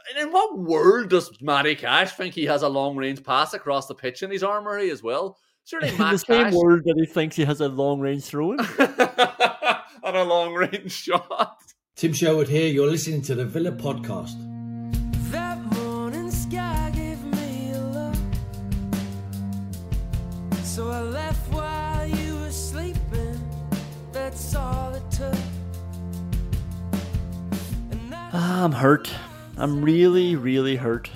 In what world does Matty Cash think he has a long-range pass across the pitch in his armory as well? Surely In Matt the same Cash world that he thinks he has a long-range throw-in. on a long-range shot. Tim Sherwood here. You're listening to the Villa Podcast. That morning sky gave me a look, so I left while you were sleeping. That's all it took. I'm hurt. I'm really, really hurt.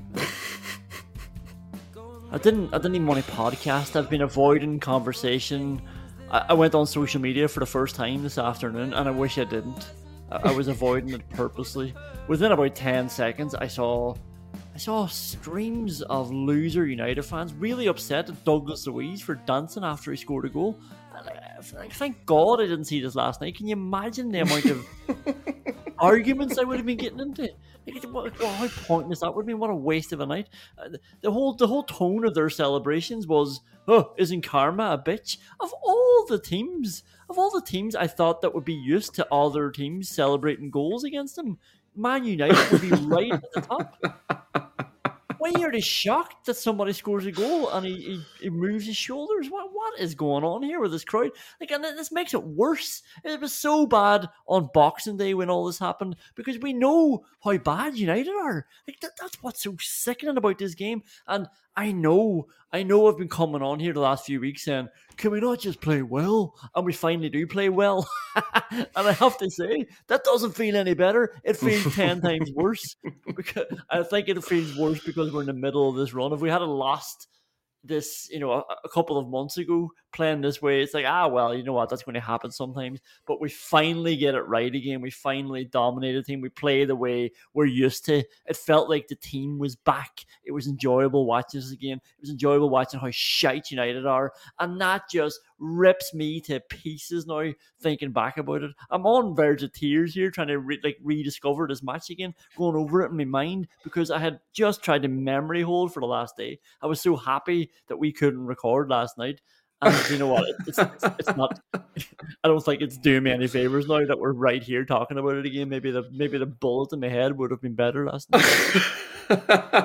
I didn't even want to podcast. I've been avoiding conversation. I went on social media for the first time this afternoon, and I wish I didn't. I was avoiding it purposely. Within about 10 seconds, I saw streams of loser United fans really upset at Douglas Luiz for dancing after he scored a goal. Thank God I didn't see this last night. Can you imagine the amount of arguments I would have been getting into? How pointless that would be. What a waste of a night. The whole tone of their celebrations was, oh, isn't karma a bitch? Of all the teams, I thought that would be used to other teams celebrating goals against them, Man United would be right at the top. Why are they shocked that somebody scores a goal and he moves his shoulders? What is going on here with this crowd? And this makes it worse. It was so bad on Boxing Day when all this happened because we know how bad United are. That's what's so sickening about this game. And I know I've been coming on here the last few weeks saying, can we not just play well? And we finally do play well. And I have to say, that doesn't feel any better. It feels 10 times worse. Because I think it feels worse because we're in the middle of this run. If we had lost this, a couple of months ago playing this way, it's like, well, you know what, that's going to happen sometimes. But we finally get it right again. We finally dominate the team. We play the way we're used to. It felt like the team was back. It was enjoyable watching this again. It was enjoyable watching how shite United are. And that just rips me to pieces now, thinking back about it. I'm on verge of tears here, trying to rediscover this match again, going over it in my mind, because I had just tried to memory hold for the last day. I was so happy that we couldn't record last night. And you know what? It's not. I don't think it's doing me any favors now that we're right here talking about it again. Maybe the bullet in my head would have been better last night.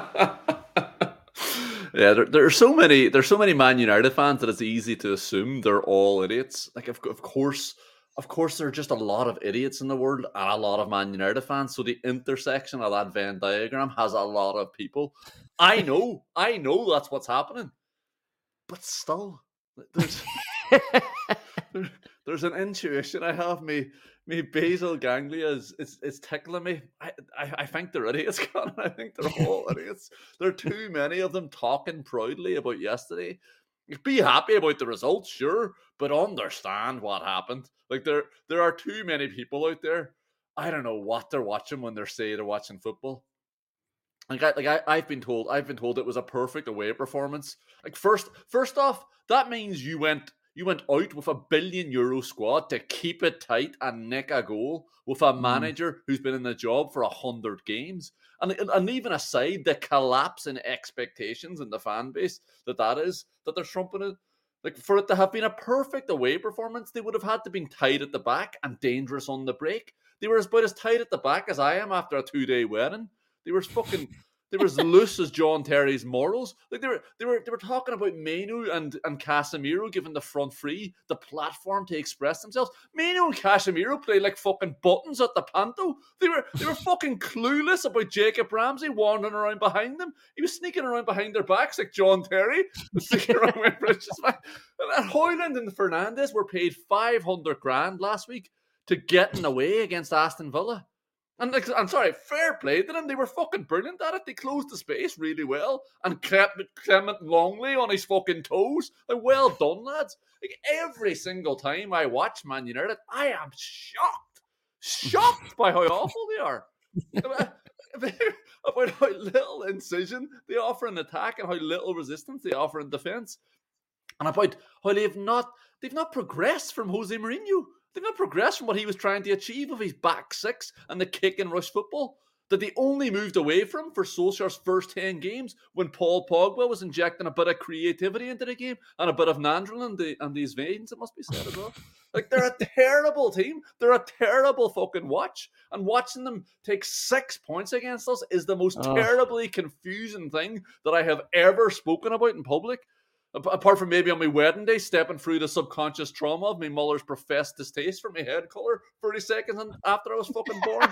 Yeah, there's so many Man United fans that it's easy to assume they're all idiots. Like, of course, there are just a lot of idiots in the world and a lot of Man United fans. So the intersection of that Venn diagram has a lot of people. I know that's what's happening, but still, there's an intuition I have. Me basal ganglia is tickling me. I think they're idiots, Conor. I think they're all idiots. There are too many of them talking proudly about yesterday. Be happy about the results, sure, but understand what happened. Like, there are too many people out there. I don't know what they're watching when they say they're watching football. I've been told it was a perfect away performance. Like, first off, that means you went out with €1 billion squad to keep it tight and nick a goal with a manager who's been in the job for 100 games. And even aside the collapse in expectations in the fan base that they're trumpeting, like, for it to have been a perfect away performance, they would have had to been tight at the back and dangerous on the break. They were about as tight at the back as I am after a 2-day wedding. They were as loose as John Terry's morals. Like, they were talking about Mainu and Casemiro giving the front three the platform to express themselves. Mainu and Casemiro played like fucking buttons at the panto. They were fucking clueless about Jacob Ramsey wandering around behind them. He was sneaking around behind their backs like John Terry was sneaking around with Bridges back. And Højlund and Fernandes were paid 500 grand last week to getting away against Aston Villa. And, like, I'm sorry, fair play to them. They were fucking brilliant at it. They closed the space really well and kept Clement Longley on his fucking toes. Like, well done, lads. Like, every single time I watch Man United, I am shocked by how awful they are. About how little incision they offer in attack and how little resistance they offer in defence. And about how they've not progressed from Jose Mourinho. They've not progressed from what he was trying to achieve with his back six and the kick and rush football. that they only moved away from for Solskjaer's first 10 games when Paul Pogba was injecting a bit of creativity into the game and a bit of Nandrolin and these veins, it must be said as well. Like, they're a terrible team. They're a terrible fucking watch. And watching them take 6 points against us is the most terribly confusing thing that I have ever spoken about in public. Apart from maybe on my wedding day, stepping through the subconscious trauma of my mother's professed distaste for my head colour 30 seconds after I was fucking born.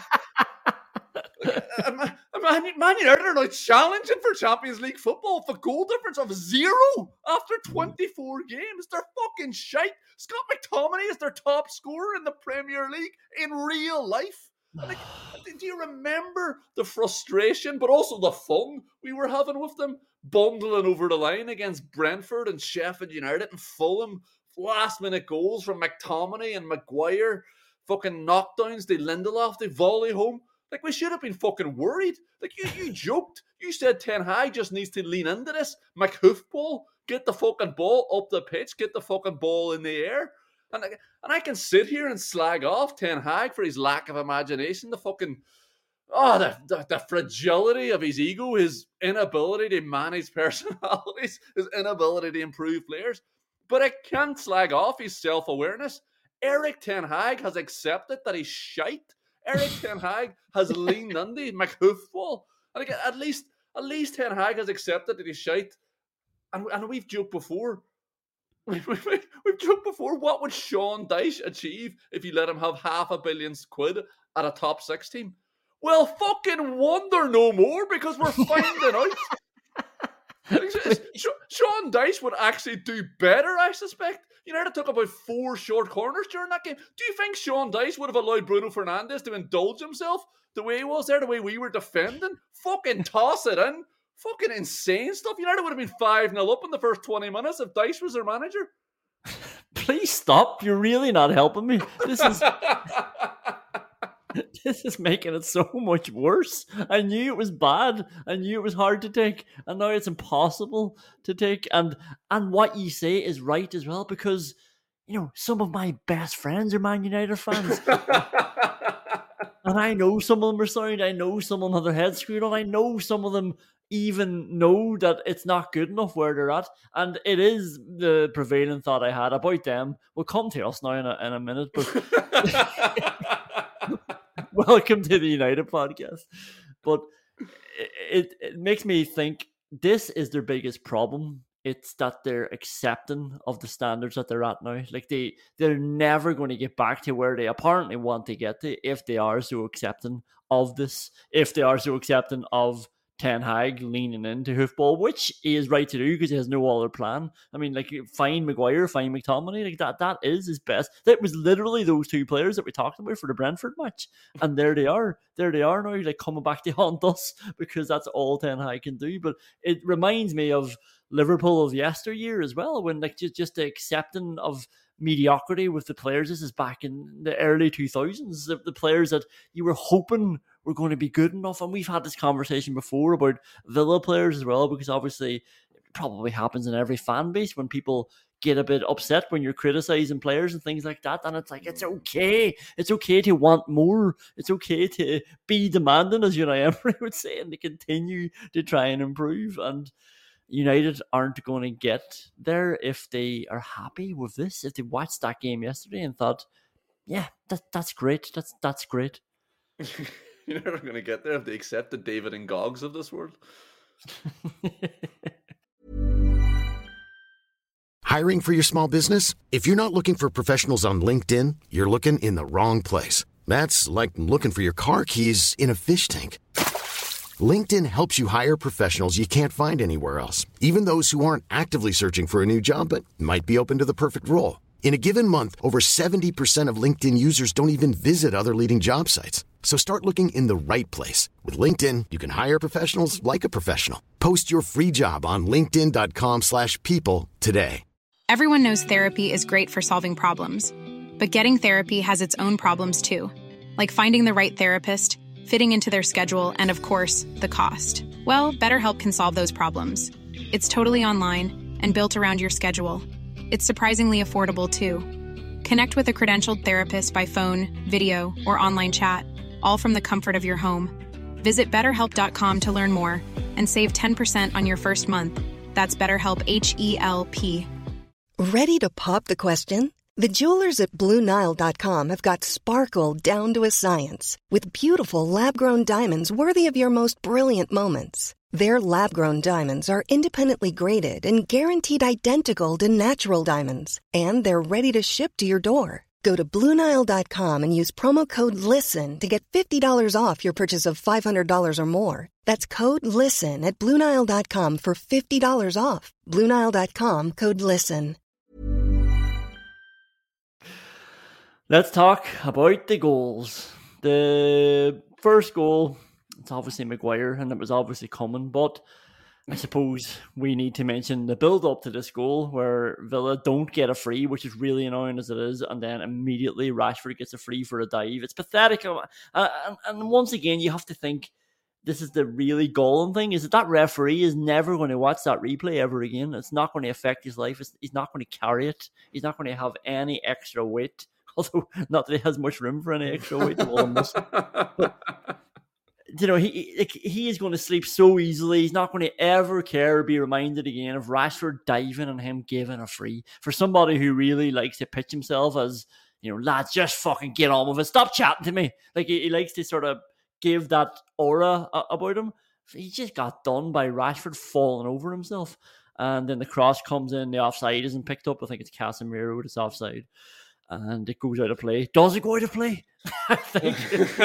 Man United are now challenging for Champions League football with a goal difference of 0 after 24 games. They're fucking shite. Scott McTominay is their top scorer in the Premier League in real life. Like, do you remember the frustration, but also the fun we were having with them, bundling over the line against Brentford and Sheffield United and Fulham? Last-minute goals from McTominay and Maguire. Fucking knockdowns. They Lindelof. They volley home. Like, we should have been fucking worried. Like, you joked. You said Ten Hag just needs to lean into this. McHoofball, get the fucking ball up the pitch. Get the fucking ball in the air. And I can sit here and slag off Ten Hag for his lack of imagination. The fucking... the fragility of his ego. His inability to manage personalities. His inability to improve players. But I can't slag off his self-awareness. Erik Ten Hag has accepted that he's shite. Erik Ten Hag has leaned into McHoofball. And again, at least Ten Hag has accepted that he's shite. And we've joked before. We've joked before. What would Sean Dyche achieve if you let him have £500 million at a top 6 team? Well, fucking wonder no more, because we're finding out. Sean Dyche would actually do better, I suspect. United took about 4 short corners during that game. Do you think Sean Dyche would have allowed Bruno Fernandes to indulge himself the way he was there, the way we were defending? Fucking toss it in. Fucking insane stuff. United would have been 5-0 up in the first 20 minutes if Dyche was their manager. Please stop. You're really not helping me. This is making it so much worse. I knew it was bad. I knew it was hard to take. And now it's impossible to take. And what you say is right as well, because, some of my best friends are Man United fans. And I know some of them are sound. I know some of them have their heads screwed on. I know some of them even know that it's not good enough where they're at. And it is the prevailing thought I had about them. We'll come to us now in a minute. But... Welcome to the United podcast. But it makes me think this is their biggest problem. It's that they're accepting of the standards that they're at now. Like, they're never going to get back to where they apparently want to get to if they are so accepting of this, if they are so accepting of Ten Hag leaning into hoofball, which he is right to do because he has no other plan. I mean, like, find Maguire, find McTominay, like that is his best. That was literally those 2 players that we talked about for the Brentford match, and there they are now, like, coming back to haunt us because that's all Ten Hag can do. But it reminds me of Liverpool of yesteryear as well, when, like, just the accepting of mediocrity with the players. This is back in the early 2000s, the players that you were hoping were going to be good enough. And we've had this conversation before about Villa players as well, because obviously it probably happens in every fan base when people get a bit upset when you're criticizing players and things like that. And it's like, it's okay to want more. It's okay to be demanding, as Unai Emery would say, and to continue to try and improve. And United aren't going to get there if they are happy with this. If they watched that game yesterday and thought, yeah, that's great. That's great. You're never going to get there if they accept the David and Goggs of this world. Hiring for your small business? If you're not looking for professionals on LinkedIn, you're looking in the wrong place. That's like looking for your car keys in a fish tank. LinkedIn helps you hire professionals you can't find anywhere else, even those who aren't actively searching for a new job but might be open to the perfect role. In a given month, over 70% of LinkedIn users don't even visit other leading job sites. So start looking in the right place. With LinkedIn, you can hire professionals like a professional. Post your free job on linkedin.com/people today. Everyone knows therapy is great for solving problems. But getting therapy has its own problems too. Like finding the right therapist, fitting into their schedule, and of course, the cost. Well, BetterHelp can solve those problems. It's totally online and built around your schedule. It's surprisingly affordable too. Connect with a credentialed therapist by phone, video, or online chat, all from the comfort of your home. Visit BetterHelp.com to learn more and save 10% on your first month. That's BetterHelp, H-E-L-P. Ready to pop the question? The jewelers at BlueNile.com have got sparkle down to a science with beautiful lab-grown diamonds worthy of your most brilliant moments. Their lab-grown diamonds are independently graded and guaranteed identical to natural diamonds, and they're ready to ship to your door. Go to BlueNile.com and use promo code LISTEN to get $50 off your purchase of $500 or more. That's code LISTEN at BlueNile.com for $50 off. BlueNile.com, code LISTEN. Let's talk about the goals. The first goal, it's obviously Maguire, and it was obviously coming, but I suppose we need to mention the build-up to this goal where Villa don't get a free, which is really annoying as it is, and then immediately Rashford gets a free for a dive. It's pathetic. And once again, you have to think this is the really galling thing, is that referee is never going to watch that replay ever again. It's not going to affect his life. He's not going to carry it. He's not going to have any extra weight, although not that he has much room for any extra weight. But, you know, he is going to sleep so easily. He's not going to ever care or be reminded again of Rashford diving and him giving a free. For somebody who really likes to pitch himself as, you know, lads, just fucking get on with it. Stop chatting to me. Like, he likes to sort of give that aura about him. He just got done by Rashford falling over himself. And then the cross comes in, the offside isn't picked up. I think it's Casemiro that's offside. And it goes out of play. Does it go out of play? I think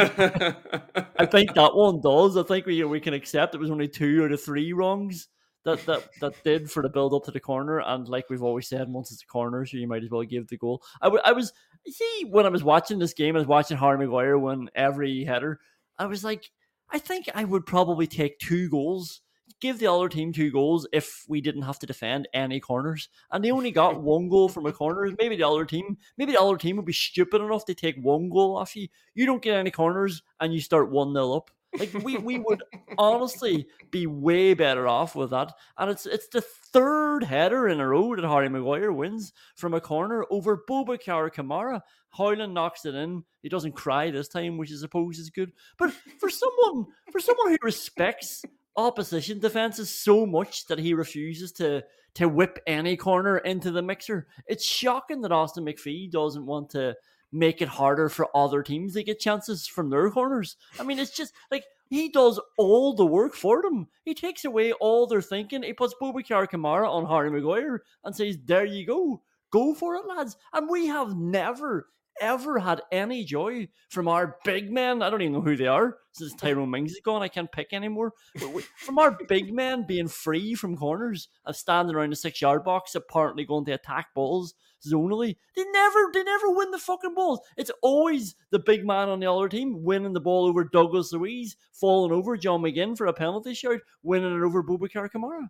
that one does. I think we can accept it was only 2 out of 3 wrongs that did for the build up to the corner. And like we've always said, once it's a corner, so you might as well give the goal. When I was watching this game, I was watching Harry Maguire win every header. I was like, I think I would probably take 2 goals. Give the other team 2 goals if we didn't have to defend any corners. And they only got 1 goal from a corner. Maybe the other team would be stupid enough to take 1 goal off you. You don't get any corners and you start 1-0 up. Like we would honestly be way better off with that. And it's the 3rd header in a row that Harry Maguire wins from a corner over Boubacar Kamara. Højlund knocks it in. He doesn't cry this time, which I suppose is good. But for someone who respects opposition defenses so much that he refuses to whip any corner into the mixer, it's shocking that Austin McPhee doesn't want to make it harder for other teams to get chances from their corners. I mean, it's just like he does all the work for them. He takes away all their thinking. He puts Boubacar Kamara on Harry Maguire and says, there you go for it, lads. And we have never ever had any joy from our big men. I don't even know who they are since Tyrone Mings is gone. I can't pick anymore. But from our big men being free from corners and standing around the 6-yard box, apparently going to attack balls zonally. They never win the fucking balls. It's always the big man on the other team winning the ball over Douglas Luiz, falling over John McGinn for a penalty shout, winning it over Boubacar Kamara.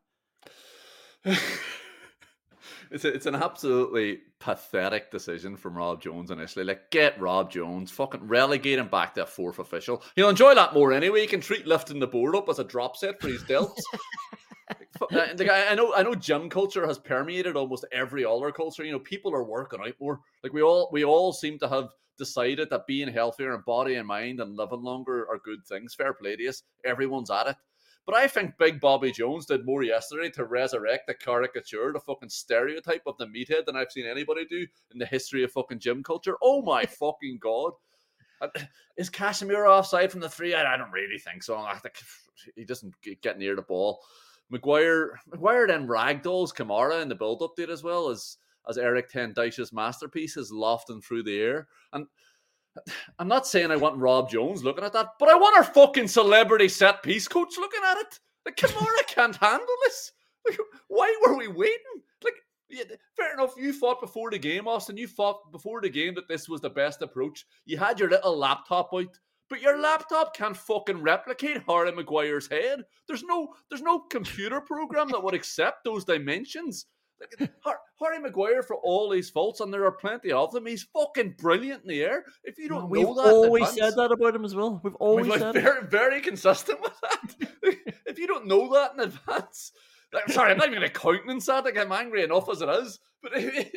It's an absolutely pathetic decision from Rob Jones initially. Like, get Rob Jones, fucking relegate him back to a 4th official. He'll enjoy that more anyway. He can treat lifting the board up as a drop set for his delts. I know gym culture has permeated almost every other culture. You know, people are working out more. Like we all seem to have decided that being healthier in body and mind and living longer are good things. Fair play to us. Everyone's at it. But I think Big Bobby Jones did more yesterday to resurrect the caricature, the fucking stereotype of the meathead than I've seen anybody do in the history of fucking gym culture. Oh my fucking God. Is Casemiro offside from the 3? I don't really think so. I think he doesn't get near the ball. Maguire then ragdolls Kamara in the build-up did as well as Eric Ten Dijk's masterpiece is lofting through the air. And I'm not saying I want Rob Jones looking at that, but I want our fucking celebrity set piece coach looking at it. Like, Kamara can't handle this. Like, why were we waiting? Like, yeah, fair enough, you thought before the game, Austin, you thought before the game that this was the best approach. You had your little laptop out, but your laptop can't fucking replicate Harry Maguire's head. There's no computer program that would accept those dimensions. Like, Harry Maguire, for all his faults, and there are plenty of them, he's fucking brilliant in the air. If you don't know that, we've always said that about him as well. We've always said very, very consistent with that. If you don't know that in advance, I'm sorry, I'm not even going to countenance that. Like, I'm angry enough as it is. But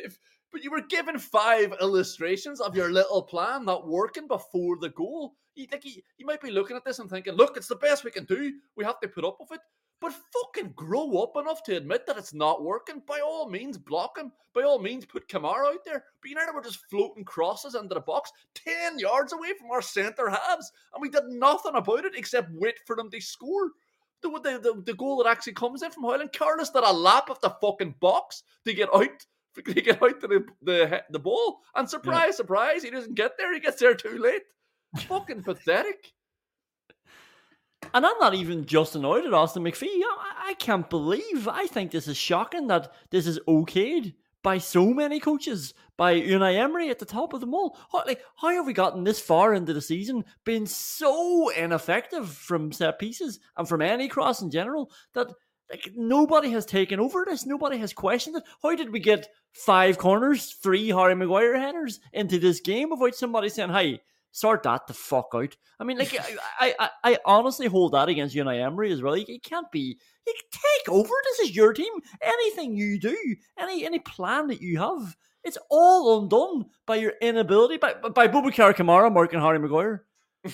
But you were given 5 illustrations of your little plan not working before the goal. You might be looking at this and thinking, look, it's the best we can do. We have to put up with it. But fucking grow up enough to admit that it's not working. By all means, block him. By all means, put Kamara out there. But United were just floating crosses into the box 10 yards away from our centre halves. And we did nothing about it except wait for them to score. The goal that actually comes in from Højlund, Carlos did a lap of the fucking box to get out to the ball. And surprise, he doesn't get there. He gets there too late. Fucking pathetic. And I'm not even just annoyed at Austin McPhee. I can't believe. I think this is shocking that this is okayed by so many coaches, by Unai Emery at the top of them all. How have we gotten this far into the season, been so ineffective from set pieces and from any cross in general, that nobody has taken over this, nobody has questioned it? How did we get 5 corners, 3 Harry Maguire headers into this game without somebody saying, hey, sort that the fuck out? I mean, I honestly hold that against Unai Emery as well. You can't be. You take over. This is your team. Anything you do, any plan that you have, it's all undone by your inability, by Boubacar Kamara marking Harry Maguire.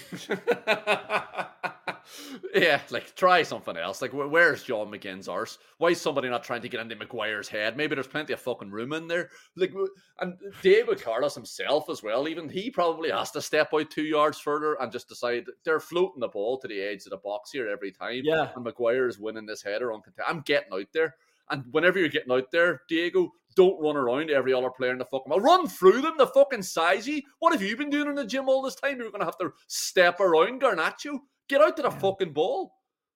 Yeah, try something else. Where's John McGinn's arse? Why is somebody not trying to get into Maguire's head? Maybe there's plenty of fucking room in there. And Diego Carlos himself as well, even he probably has to step out 2 yards further and just decide they're floating the ball to the edge of the box here every time. Yeah. And Maguire is winning this header on contact. I'm getting out there. And whenever you're getting out there, Diego, don't run around every other player in the fucking ball. Run through them, the fucking size you. What have you been doing in the gym all this time? You're going to have to step around Garnacho. Get out to the fucking ball.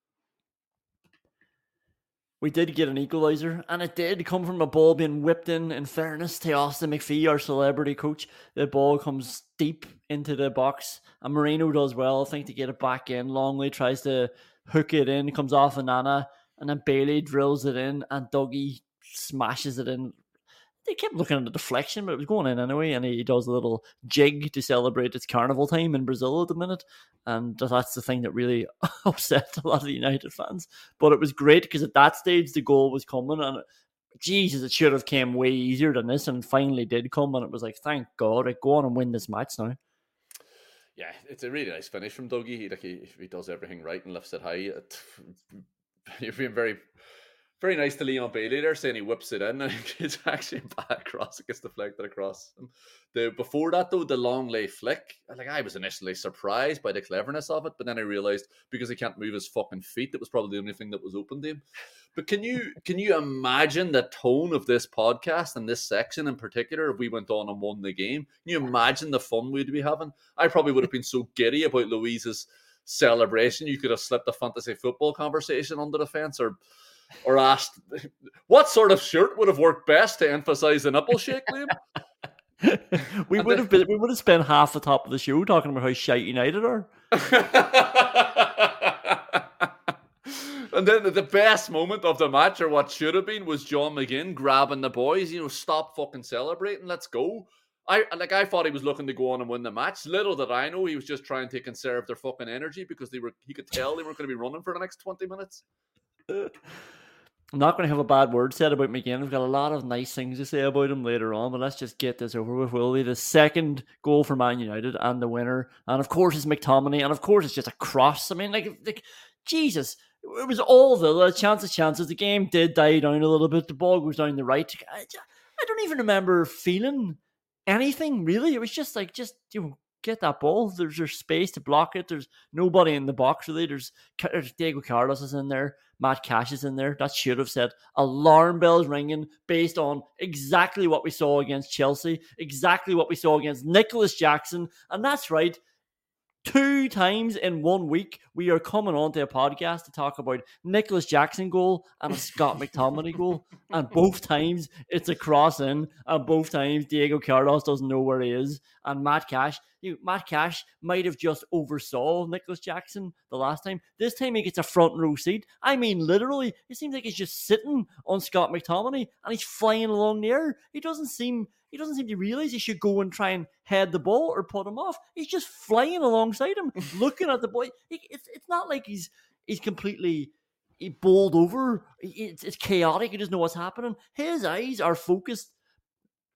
We did get an equaliser, and it did come from a ball being whipped in fairness to Austin McPhee, our celebrity coach. The ball comes deep into the box, and Moreno does well, I think, to get it back in. Longley tries to hook it in, comes off Onana, and then Bailey drills it in, and Dougie smashes it in. They kept looking at the deflection, but it was going in anyway, and he does a little jig to celebrate its carnival time in Brazil at the minute, and that's the thing that really upset a lot of the United fans. But it was great, because at that stage the goal was coming, and Jesus, it should have came way easier than this, and finally did come, and it was like, thank God, go on and win this match now. Yeah, it's a really nice finish from Dougie. He does everything right and lifts it high. You're being very... very nice to Leon Bailey there, saying he whips it in, and it's actually a bad cross. It gets deflected across. Before that, though, the Longley flick, I was initially surprised by the cleverness of it, but then I realised because he can't move his fucking feet, it was probably the only thing that was open to him. But can you imagine the tone of this podcast and this section in particular if we went on and won the game? Can you imagine the fun we'd be having? I probably would have been so giddy about Luiz's celebration, you could have slipped a fantasy football conversation under the fence, or asked what sort of shirt would have worked best to emphasize the nipple shake, Liam. we would have spent half the top of the show talking about how shite United are. And then the best moment of the match, or what should have been, was John McGinn grabbing the boys. Stop fucking celebrating. Let's go. I thought he was looking to go on and win the match. Little did I know he was just trying to conserve their fucking energy, because he could tell they weren't going to be running for the next 20 minutes. I'm not going to have a bad word said about McGinn. We've got a lot of nice things to say about him later on, but let's just get this over with, will we? The second goal for Man United, and the winner, and of course it's McTominay, and of course it's just a cross. I mean, Jesus, it was all the chances. The game did die down a little bit. The ball goes down the right. I don't even remember feeling anything, really. It was just get that ball. There's space to block it. There's nobody in the box, really. There's Diego Carlos is in there. Matt Cash is in there. That should have said alarm bells ringing, based on exactly what we saw against Chelsea, exactly what we saw against Nicholas Jackson. And that's right, 2 times in 1 week, we are coming on to a podcast to talk about Nicholas Jackson goal and a Scott McTominay goal. And both times it's a cross in, and both times Diego Carlos doesn't know where he is. And Matt Cash might have just oversaw Nicholas Jackson the last time. This time he gets a front row seat. I mean, literally, it seems like he's just sitting on Scott McTominay and he's flying along the air. He doesn't seem to realise he should go and try and head the ball or put him off. He's just flying alongside him, looking at the boy. It's not like he's completely bowled over. It's chaotic. He doesn't know what's happening. His eyes are focused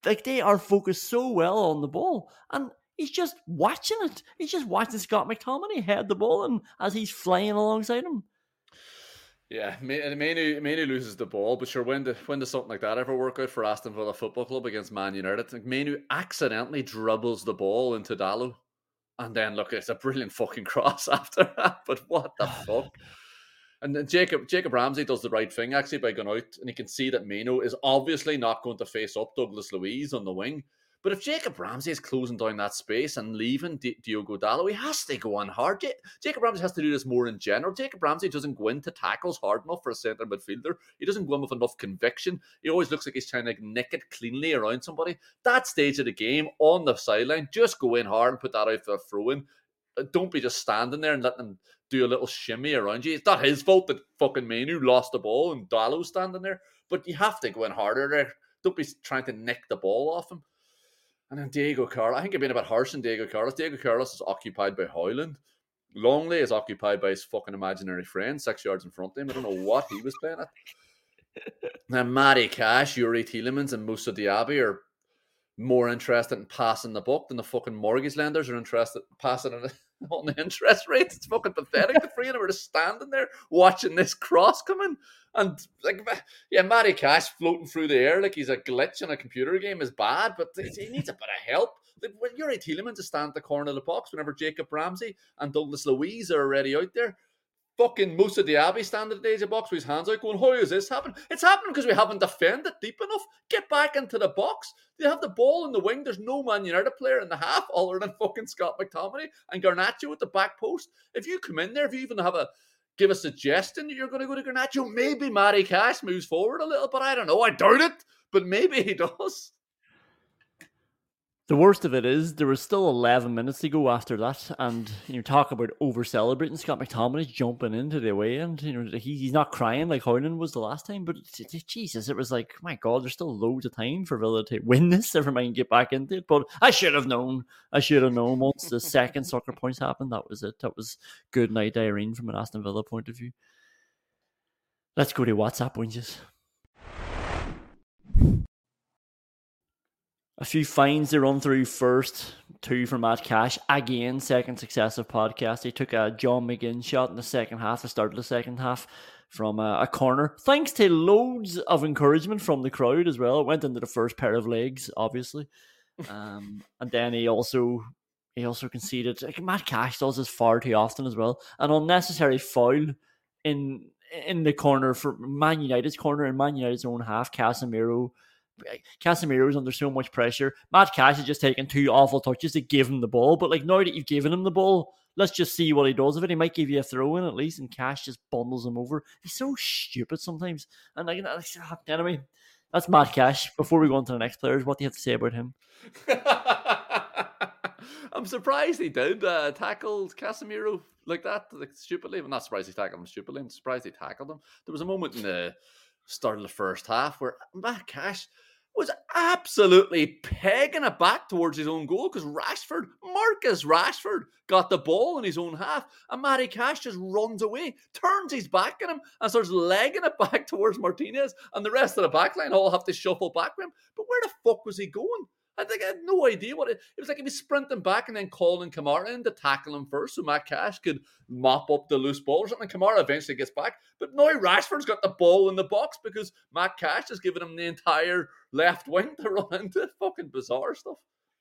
like they are focused so well on the ball, and he's just watching it. He's just watching Scott McTominay head the ball and as he's flying alongside him. Yeah, Mainoo loses the ball, but sure, when does something like that ever work out for Aston Villa Football Club against Man United? Like Mainoo accidentally dribbles the ball into Dalot, and then look, it's a brilliant fucking cross after that. But what the fuck? And then Jacob Ramsey does the right thing actually by going out, and you can see that Mainoo is obviously not going to face up Douglas Luiz on the wing. But if Jacob Ramsey is closing down that space and leaving Diogo Dalot, he has to go on hard. Jacob Ramsey has to do this more in general. Jacob Ramsey doesn't go into tackles hard enough for a centre midfielder. He doesn't go in with enough conviction. He always looks like he's trying to nick it cleanly around somebody. That stage of the game, on the sideline, just go in hard and put that out for a throw-in. Don't be just standing there and letting them do a little shimmy around you. It's not his fault that fucking Mainoo lost the ball and Dalot's standing there. But you have to go in harder there. Don't be trying to nick the ball off him. And then Diego Carlos, I think you're being a bit harsh on Diego Carlos. Diego Carlos is occupied by Højlund. Longley is occupied by his fucking imaginary friend, 6 yards in front of him. I don't know what he was playing at. Then Matty Cash, Yuri Tielemans, and Moussa Diaby are more interested in passing the buck than the fucking mortgage lenders are interested in passing it on the interest rates. It's fucking pathetic. The three of them are just standing there watching this cross come in. And like, yeah, Matty Cash floating through the air like he's a glitch in a computer game is bad, but he needs a bit of help. Like, when Yuri Tielemans is standing at the corner of the box, whenever Jacob Ramsey and Douglas Luiz are already out there, fucking Moussa Diaby standing at the edge of the box with his hands out going, how is this happening? It's happening because we haven't defended deep enough. Get back into the box. They have the ball in the wing. There's no Man United player in the half other than fucking Scott McTominay and Garnacho at the back post. If you come in there, if you even give a suggestion that you're going to go to Garnacho, maybe Matty Cash moves forward a little, but I don't know. I doubt it, but maybe he does. The worst of it is there was still 11 minutes to go after that, and you talk about over-celebrating. Scott McTominay jumping into the away end. He's not crying like Højlund was the last time, but Jesus, it was like, my God, there's still loads of time for Villa to win this, never mind get back into it. But I should have known. Once the second soccer points happened, that was it. That was good night, Irene, from an Aston Villa point of view. Let's go to WhatsApp winges. A few fines to run through first. 2 from Matt Cash. Again, second successive podcast. He took a John McGinn shot in the second half, the start of the second half, from a corner. Thanks to loads of encouragement from the crowd as well. It went into the first pair of legs, obviously. And then he also conceded. Like, Matt Cash does this far too often as well. An unnecessary foul in the corner for Man United's corner, in Man United's own half. Casemiro's under so much pressure. Matt Cash has just taken 2 awful touches to give him the ball, but like, now that you've given him the ball, let's just see what he does with it. He might give you a throw in at least, and Cash just bundles him over. He's so stupid sometimes. And like, anyway, that's Matt Cash. Before we go on to the next players, what do you have to say about him? I'm surprised he did tackle Casemiro like that, like stupidly. I'm not surprised he tackled him stupidly. I'm surprised he tackled him. There was a moment in the start of the first half where Matt Cash was absolutely pegging it back towards his own goal because Marcus Rashford got the ball in his own half, and Matty Cash just runs away, turns his back on him and starts legging it back towards Martinez, and the rest of the backline all have to shuffle back with him. But where the fuck was he going? I think I had no idea what it was like. He was sprinting back and then calling Kamara in to tackle him first so Matt Cash could mop up the loose ball or something. Kamara eventually gets back. But now Rashford's got the ball in the box because Matt Cash has given him the entire left wing to run into. Fucking bizarre stuff.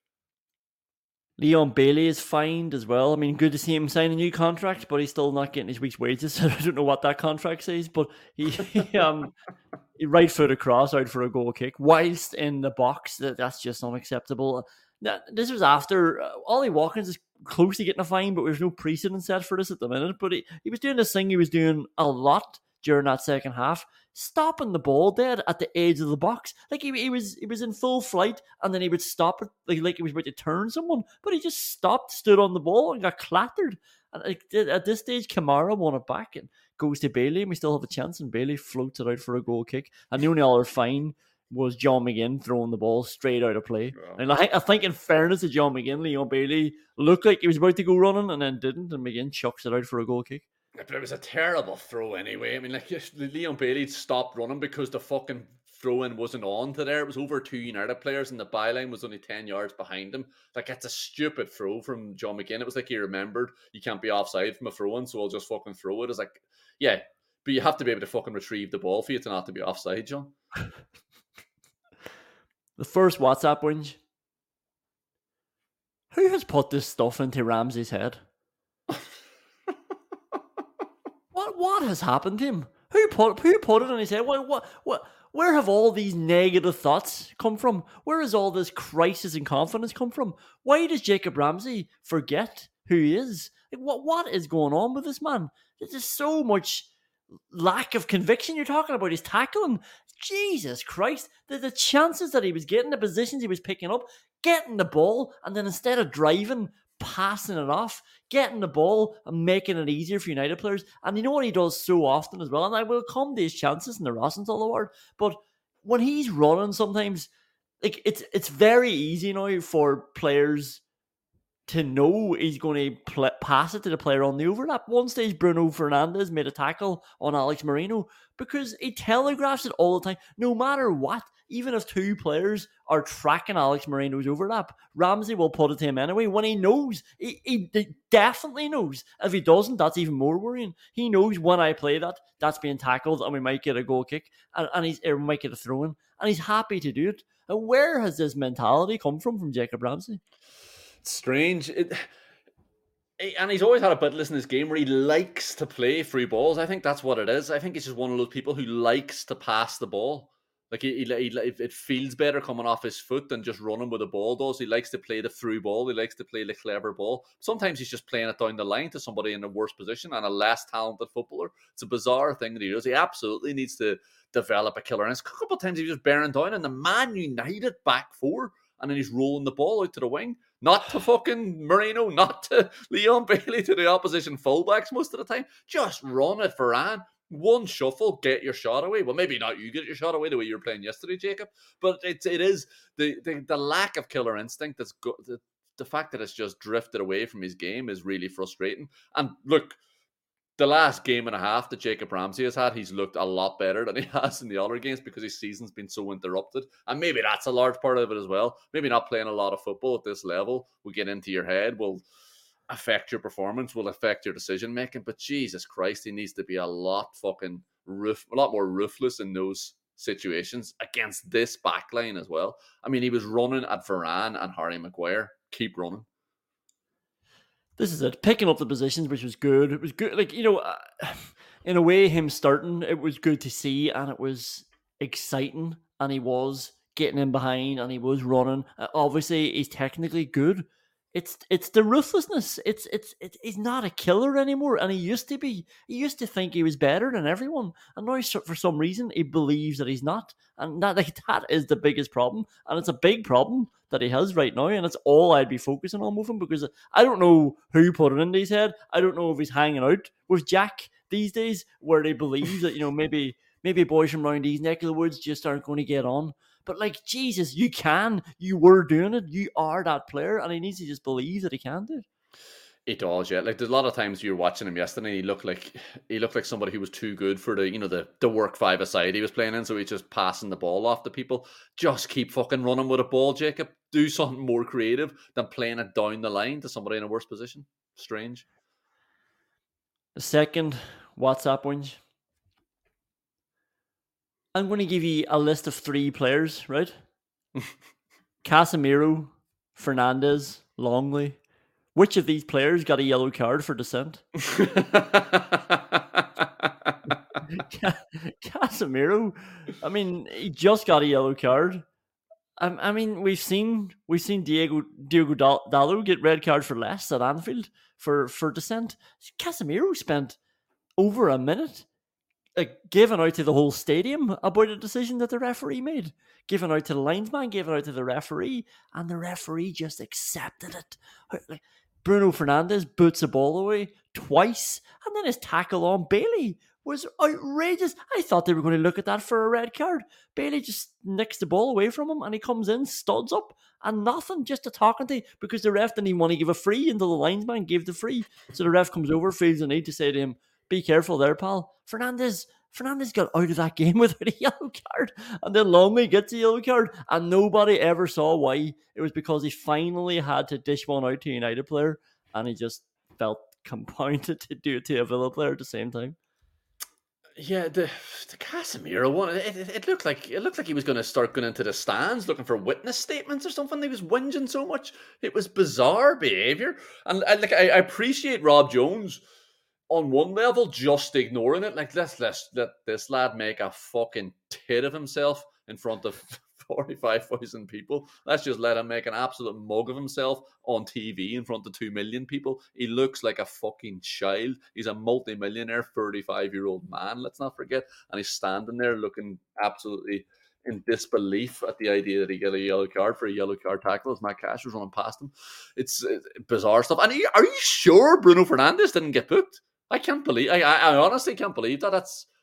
Leon Bailey is fined as well. I mean, good to see him sign a new contract, but he's still not getting his week's wages. I don't know what that contract says, but he right foot across out for a goal kick whilst in the box. That's just unacceptable. Now, this was after Ollie Watkins is close to getting a fine, but there's no precedent set for this at the minute. But he was doing this thing he was doing a lot during that second half, stopping the ball dead at the edge of the box. Like he was in full flight, and then he would stop it like he was about to turn someone, but he just stopped, stood on the ball, and got clattered. And at this stage, Kamara won it back and goes to Bailey, and we still have a chance, and Bailey floats it out for a goal kick. And the only other fine was John McGinn throwing the ball straight out of play. Yeah. And I think in fairness to John McGinn, Leon Bailey looked like he was about to go running and then didn't, and McGinn chucks it out for a goal kick. But it was a terrible throw anyway. I mean, like, Leon Bailey stopped running because the fucking throw-in wasn't on to there. It was over 2 United players, and the byline was only 10 yards behind him. Like, it's a stupid throw from John McGinn. It was like he remembered you can't be offside from a throw-in, so I'll just fucking throw it. It's like, yeah, but you have to be able to fucking retrieve the ball for you to not to be offside, John. The first WhatsApp whinge. Who has put this stuff into Ramsey's head? What has happened to him? Who put it in his head? What? Where have all these negative thoughts come from? Where has all this crisis in confidence come from? Why does Jacob Ramsey forget who he is? Like, what is going on with this man? There's just so much lack of conviction. You're talking about his tackling. Jesus Christ. The chances that he was getting, the positions he was picking up, getting the ball, and then instead of driving, passing it off, getting the ball and making it easier for United players. And you know what he does so often as well, and I will come to his chances in the Rosenthal Award, but when he's running sometimes, like, it's very easy now for players to know he's going to pass it to the player on the overlap. One stage, Bruno Fernandes made a tackle on Alex Moreno because he telegraphs it all the time, no matter what. Even if two players are tracking Alex Moreno's overlap, Ramsey will put it to him anyway when he knows. He definitely knows. If he doesn't, that's even more worrying. He knows when I play that, that's being tackled and we might get a goal kick and we might get a throw-in, and he's happy to do it. And where has this mentality come from Jacob Ramsey? It's strange. And he's always had a bit in his game where he likes to play free balls. I think that's what it is. I think he's just one of those people who likes to pass the ball. Like, it feels better coming off his foot than just running with the ball does. He likes to play the through ball. He likes to play the clever ball. Sometimes he's just playing it down the line to somebody in a worse position and a less talented footballer. It's a bizarre thing that he does. He absolutely needs to develop a killer. And a couple of times he was bearing down in the Man United back four, and then he's rolling the ball out to the wing. Not to fucking Moreno, not to Leon Bailey, to the opposition fullbacks most of the time. Just run it, Varane. One shuffle, get your shot away. Well, maybe not you get your shot away the way you were playing yesterday, Jacob, but it is the lack of killer instinct. That's the fact that it's just drifted away from his game is really frustrating. And look, the last game and a half that Jacob Ramsey has had, he's looked a lot better than he has in the other games because his season's been so interrupted. And maybe that's a large part of it as well. Maybe not playing a lot of football at this level will get into your head, will affect your performance, will affect your decision making. But Jesus Christ, he needs to be a lot more ruthless in those situations against this backline as well. I mean, he was running at Varane and Harry Maguire. Keep running. This is it. Picking up the positions, which was good. It was good. Like, in a way, him starting, it was good to see, and it was exciting, and he was getting in behind, and he was running. Obviously, he's technically good. It's the ruthlessness. He's not a killer anymore, and he used to be. He used to think he was better than everyone, and now for some reason he believes that he's not, and that is the biggest problem, and it's a big problem that he has right now, and it's all I'd be focusing on with him, because I don't know who put it into his head. I don't know if he's hanging out with Jack these days, where they believe that maybe boys from around these neck of the woods just aren't going to get on. But, like, Jesus, you were doing it, you are that player, and he needs to just believe that he can do it. It does, yeah. Like, there's a lot of times you were watching him yesterday, he looked like somebody who was too good for the work five-a-side he was playing in, so he's just passing the ball off to people. Just keep fucking running with a ball, Jacob. Do something more creative than playing it down the line to somebody in a worse position. Strange. The second WhatsApp whinge. I'm going to give you a list of 3 players, right? Casemiro, Fernandes, Longley. Which of these players got a yellow card for dissent? Casemiro, I mean, he just got a yellow card. I mean, we've seen Diego Dallo get red card for less at Anfield for dissent. Casemiro spent over a minute giving out to the whole stadium about a decision that the referee made, giving out to the linesman, giving out to the referee, and the referee just accepted it. Like, Bruno Fernandes boots a ball away twice, and then his tackle on Bailey was outrageous. I thought they were going to look at that for a red card. Bailey just nicks the ball away from him, and he comes in, studs up, and nothing, just a talking to, because the ref didn't even want to give a free until the linesman gave the free. So the ref comes over, feels the need to say to him, "Be careful there, pal." Fernandes Fernandes got out of that game without a yellow card, and then Longley gets a yellow card, and nobody ever saw why. It was because he finally had to dish one out to a United player, and he just felt compounded to do it to a Villa player at the same time. Yeah, the Casemiro one. It looked like he was going to start going into the stands looking for witness statements or something. He was whinging so much. It was bizarre behaviour, and I appreciate Rob Jones on one level just ignoring it. Like let's let this lad make a fucking tit of himself in front of 45,000 people. Let's just let him make an absolute mug of himself on TV in front of 2 million people. He looks like a fucking child. He's a multi-millionaire 35-year-old man, let's not forget, and he's standing there looking absolutely in disbelief at the idea that he got a yellow card for a yellow card tackle as Matt Cash was running past him. It's bizarre stuff. And are you sure Bruno Fernandes didn't get booked? I can't believe. I honestly can't believe that.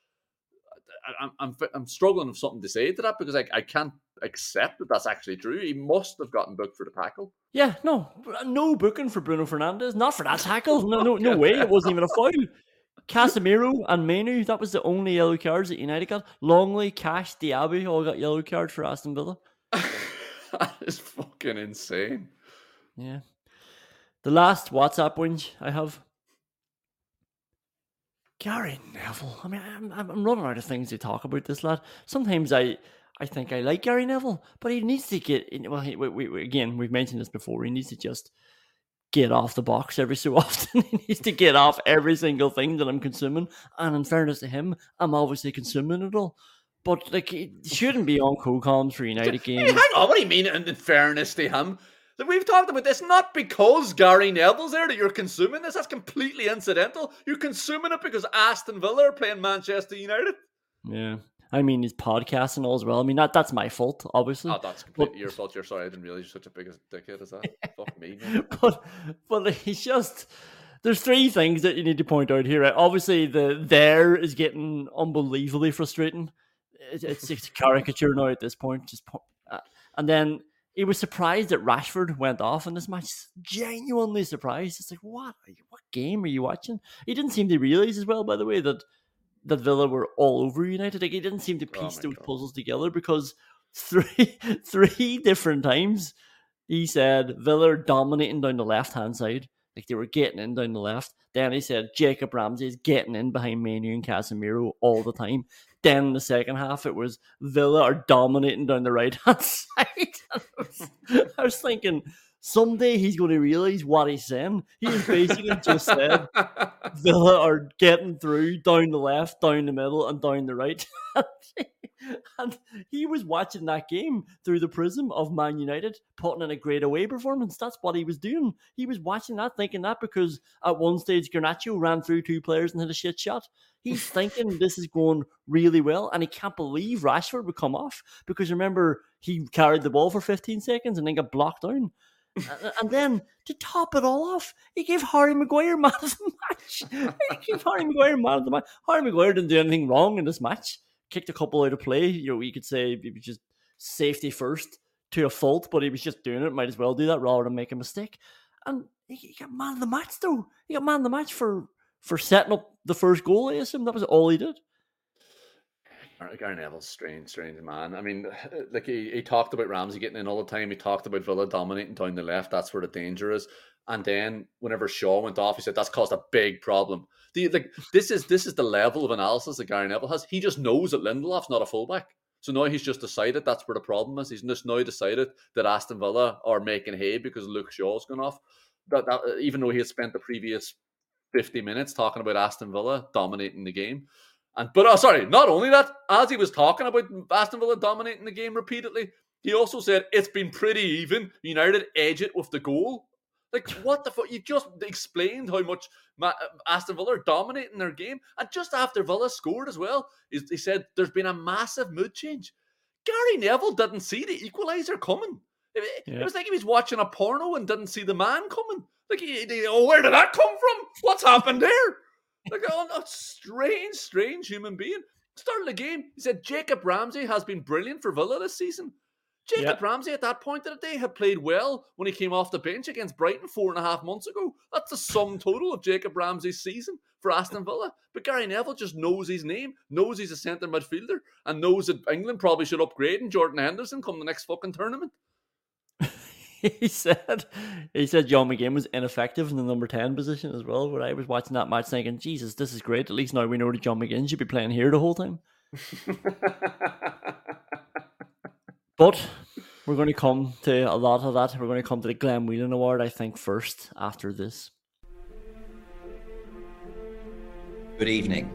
I'm struggling with something to say to that because I can't accept that that's actually true. He must have gotten booked for the tackle. Yeah, no booking for Bruno Fernandes. Not for that tackle. No way. It wasn't even a foul. Casemiro and Manu, that was the only yellow cards that United got. Longley, Cash, Diaby all got yellow cards for Aston Villa. That is fucking insane. Yeah. The last WhatsApp whinge I have. Gary Neville. I mean, I'm running out of things to talk about this lad. Sometimes I think I like Gary Neville, but he needs to get in. Well, again, we've mentioned this before. He needs to just get off the box every so often. He needs to get off every single thing that I'm consuming. And in fairness to him, I'm obviously consuming it all. But like, it shouldn't be on co-coms for United games. Hey, hang on, what do you mean? In fairness to him, that we've talked about this not because Gary Neville's there that you're consuming this. That's completely incidental. You're consuming it because Aston Villa are playing Manchester United. Yeah. I mean, his podcast and all as well. I mean, that's my fault, obviously. Oh, that's completely your fault. You're sorry. I didn't realize you're such a big dickhead as that. Fuck me. But he's just... There's three things that you need to point out here. Right? Obviously, there is getting unbelievably frustrating. It's a caricature now at this point. And then he was surprised that Rashford went off in this match. Genuinely surprised. It's like, what game are you watching? He didn't seem to realise as well, by the way, that Villa were all over United. Like, he didn't seem to piece those puzzles together because three different times he said Villa are dominating down the left-hand side. Like, they were getting in down the left. Then he said Jacob Ramsey is getting in behind Manu and Casemiro all the time. Then in the second half, it was Villa are dominating down the right-hand side. I was thinking, someday he's going to realise what he's saying. He basically just said Villa are getting through down the left, down the middle, and down the right. And he was watching that game through the prism of Man United putting in a great away performance. That's what he was doing. He was watching that, thinking that because at one stage Garnacho ran through two players and hit a shit shot. He's thinking this is going really well, and he can't believe Rashford would come off because remember, he carried the ball for 15 seconds and then got blocked down. And then, to top it all off, he gave Harry Maguire man of the match. He gave Harry Maguire man of the match. Harry Maguire didn't do anything wrong in this match. Kicked a couple out of play. You know, you could say he was just safety first to a fault, but he was just doing it. Might as well do that rather than make a mistake. And he got man of the match, though. He got man of the match for setting up the first goal, I assume. That was all he did. Gary Neville's strange man. I mean, like he talked about Ramsey getting in all the time. He talked about Villa dominating down the left. That's where the danger is. And then whenever Shaw went off, he said that's caused a big problem. This is the level of analysis that Gary Neville has. He just knows that Lindelof's not a fullback. So now he's just decided that's where the problem is. He's just now decided that Aston Villa are making hay because Luke Shaw's gone off. That even though he had spent the previous 50 minutes talking about Aston Villa dominating the game. Not only that, as he was talking about Aston Villa dominating the game repeatedly, he also said it's been pretty even. United edge it with the goal. Like, what the fuck? You just explained how much Aston Villa are dominating their game. And just after Villa scored as well, he said there's been a massive mood change. Gary Neville didn't see the equaliser coming. It was like he was watching a porno and didn't see the man coming. Like, where did that come from? What's happened there? Like, a strange human being. Started the game, he said Jacob Ramsey has been brilliant for Villa this season. Jacob Ramsey at that point of the day had played well when he came off the bench against Brighton 4.5 months ago. That's the sum total of Jacob Ramsey's season for Aston Villa. But Gary Neville just knows his name, knows he's a centre midfielder, and knows that England probably should upgrade in Jordan Henderson come the next fucking tournament. He said John McGinn was ineffective in the number 10 position as well, where I was watching that match thinking, Jesus, this is great. At least now we know that John McGinn should be playing here the whole time. But we're going to come to a lot of that. We're going to come to the Glenn Whelan Award, I think, first after this. Good evening.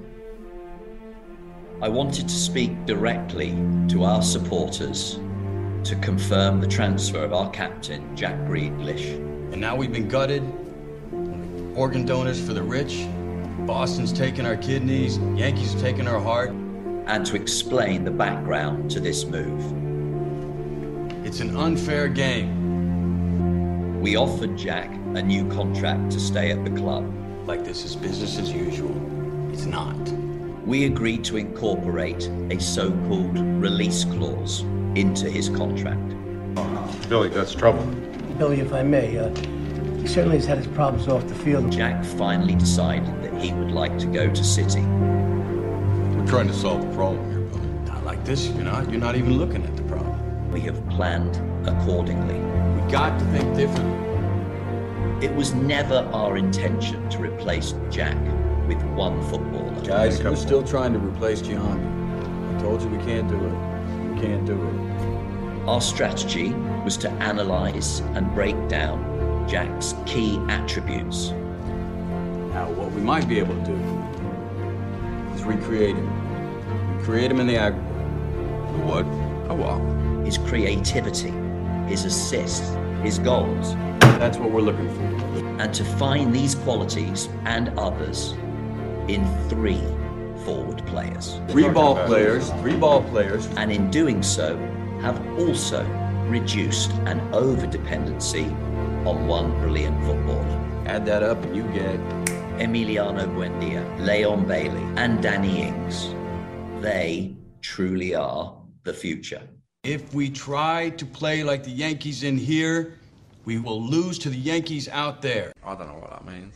I wanted to speak directly to our supporters to confirm the transfer of our captain, Jack Grealish. And now we've been gutted, organ donors for the rich, Boston's taking our kidneys, Yankees taking our heart. And to explain the background to this move. It's an unfair game. We offered Jack a new contract to stay at the club. Like this is business as usual. It's not. We agreed to incorporate a so-called release clause into his contract. Billy, that's trouble. Billy, if I may, he certainly has had his problems off the field. Jack finally decided that he would like to go to City. We're trying to solve the problem here, Billy. Not like this, you're not even looking at the problem. We have planned accordingly. We got to think differently. It was never our intention to replace Jack with one footballer. Guys, we're still trying to replace Giambi. I told you we can't do it. We can't do it. Our strategy was to analyse and break down Jack's key attributes. Now, what we might be able to do is recreate him. Recreate him in the aggregate. What? How well? His creativity, his assists, his goals. That's what we're looking for. And to find these qualities and others in 3 forward players. 3 ball players. And in doing so, have also reduced an over-dependency on one brilliant footballer. Add that up and you get Emiliano Buendia, Leon Bailey, and Danny Ings. They truly are the future. If we try to play like the Yankees in here, we will lose to the Yankees out there. I don't know what that means.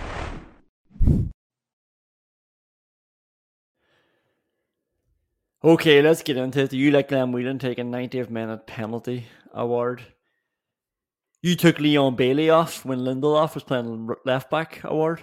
Okay, let's get into it. Do you like Glenn Whelan taking 90th minute penalty award? You took Leon Bailey off when Lindelof was playing left back award?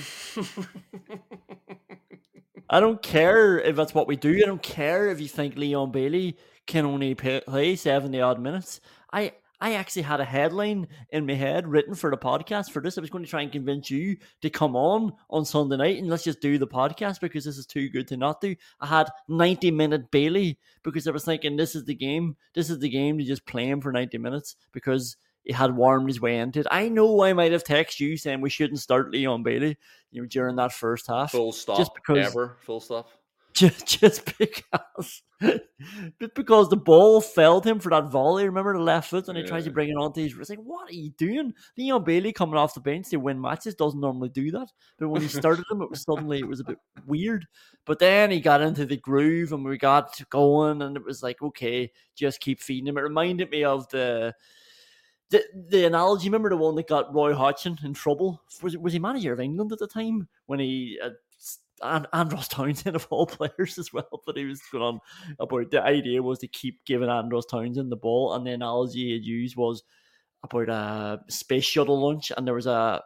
I don't care if that's what we do. I don't care if you think Leon Bailey can only play 70 odd minutes. I actually had a headline in my head written for the podcast for this. I was going to try and convince you to come on Sunday night and let's just do the podcast because this is too good to not do. I had 90-minute Bailey because I was thinking this is the game. This is the game to just play him for 90 minutes because he had warmed his way into it. I know I might have texted you saying we shouldn't start Leon Bailey, during that first half. Full stop. Just because, ever. Full stop. Just because the ball felled him for that volley. Remember the left foot, and he tries to bring it onto his wrist. Like, what are you doing? Leon Bailey coming off the bench to win matches doesn't normally do that. But when he started him, it was a bit weird. But then he got into the groove, and we got going, and it was like, okay, just keep feeding him. It reminded me of the analogy. Remember the one that got Roy Hodgson in trouble? Was he manager of England at the time when he? And Andros Townsend of all players as well, but he was going on about the idea was to keep giving Andros Townsend the ball, and the analogy he had used was about a space shuttle launch, and there was an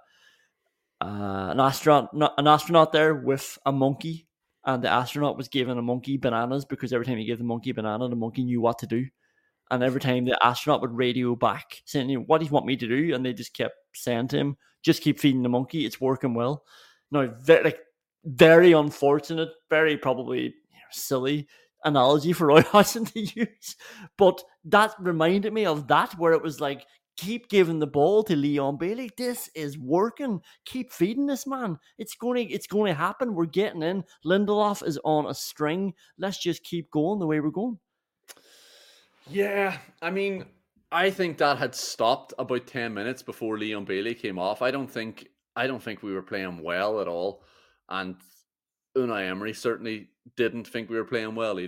astronaut there with a monkey, and the astronaut was giving a monkey bananas because every time he gave the monkey a banana, the monkey knew what to do, and every time the astronaut would radio back saying, "What do you want me to do?" and they just kept saying to him, "Just keep feeding the monkey; it's working well." Now, very unfortunate, very probably silly analogy for Roy Hodgson to use. But that reminded me of that, where it was like, keep giving the ball to Leon Bailey. This is working. Keep feeding this man. It's going to happen. We're getting in. Lindelof is on a string. Let's just keep going the way we're going. Yeah, I mean, I think that had stopped about 10 minutes before Leon Bailey came off. I don't think we were playing well at all. And Unai Emery certainly didn't think we were playing well either.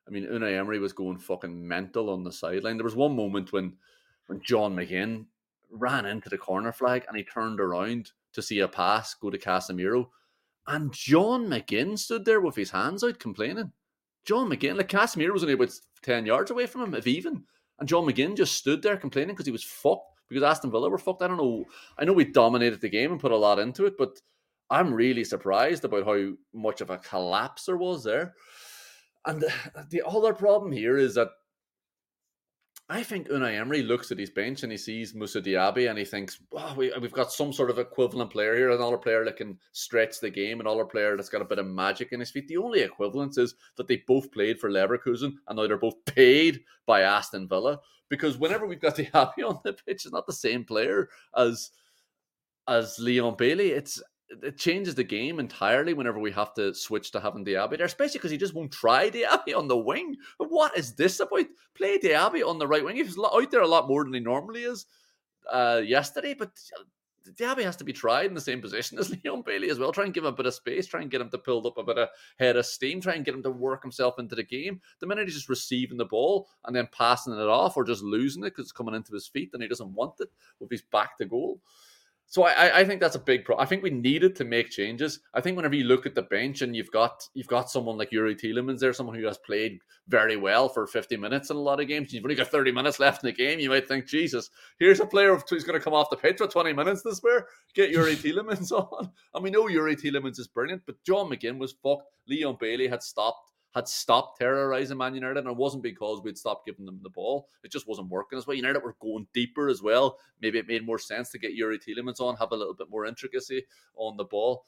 I mean, Unai Emery was going fucking mental on the sideline. There was one moment when John McGinn ran into the corner flag and he turned around to see a pass go to Casemiro. And John McGinn stood there with his hands out complaining. John McGinn, like Casemiro was only about 10 yards away from him, if even. And John McGinn just stood there complaining because he was fucked, because Aston Villa were fucked. I don't know. I know we dominated the game and put a lot into it, but I'm really surprised about how much of a collapse there was there. And the other problem here is that I think Unai Emery looks at his bench and he sees Moussa Diaby and he thinks, oh, we've got some sort of equivalent player here, another player that can stretch the game, another player that's got a bit of magic in his feet. The only equivalence is that they both played for Leverkusen and now they're both paid by Aston Villa. Because whenever we've got Diaby on the pitch, it's not the same player as Leon Bailey. It changes the game entirely whenever we have to switch to having Diaby there, especially because he just won't try Diaby on the wing. What is this about? Play Diaby on the right wing. He was out there a lot more than he normally is yesterday, but Diaby has to be tried in the same position as Leon Bailey as well. Try and give him a bit of space, try and get him to build up a bit of head of steam, try and get him to work himself into the game. The minute he's just receiving the ball and then passing it off or just losing it because it's coming into his feet and he doesn't want it with his back to goal. So I think that's a big problem. I think we needed to make changes. I think whenever you look at the bench and you've got someone like Yuri Tielemans there, someone who has played very well for 50 minutes in a lot of games, and you've only got 30 minutes left in the game, you might think, Jesus, here's a player who's going to come off the pitch for 20 minutes this way. Get Yuri Tielemans on. And we know Yuri Tielemans is brilliant, but John McGinn was fucked. Leon Bailey had stopped terrorising Man United, and it wasn't because we'd stopped giving them the ball. It just wasn't working as well. United were going deeper as well. Maybe it made more sense to get Yuri Tielemans on, have a little bit more intricacy on the ball.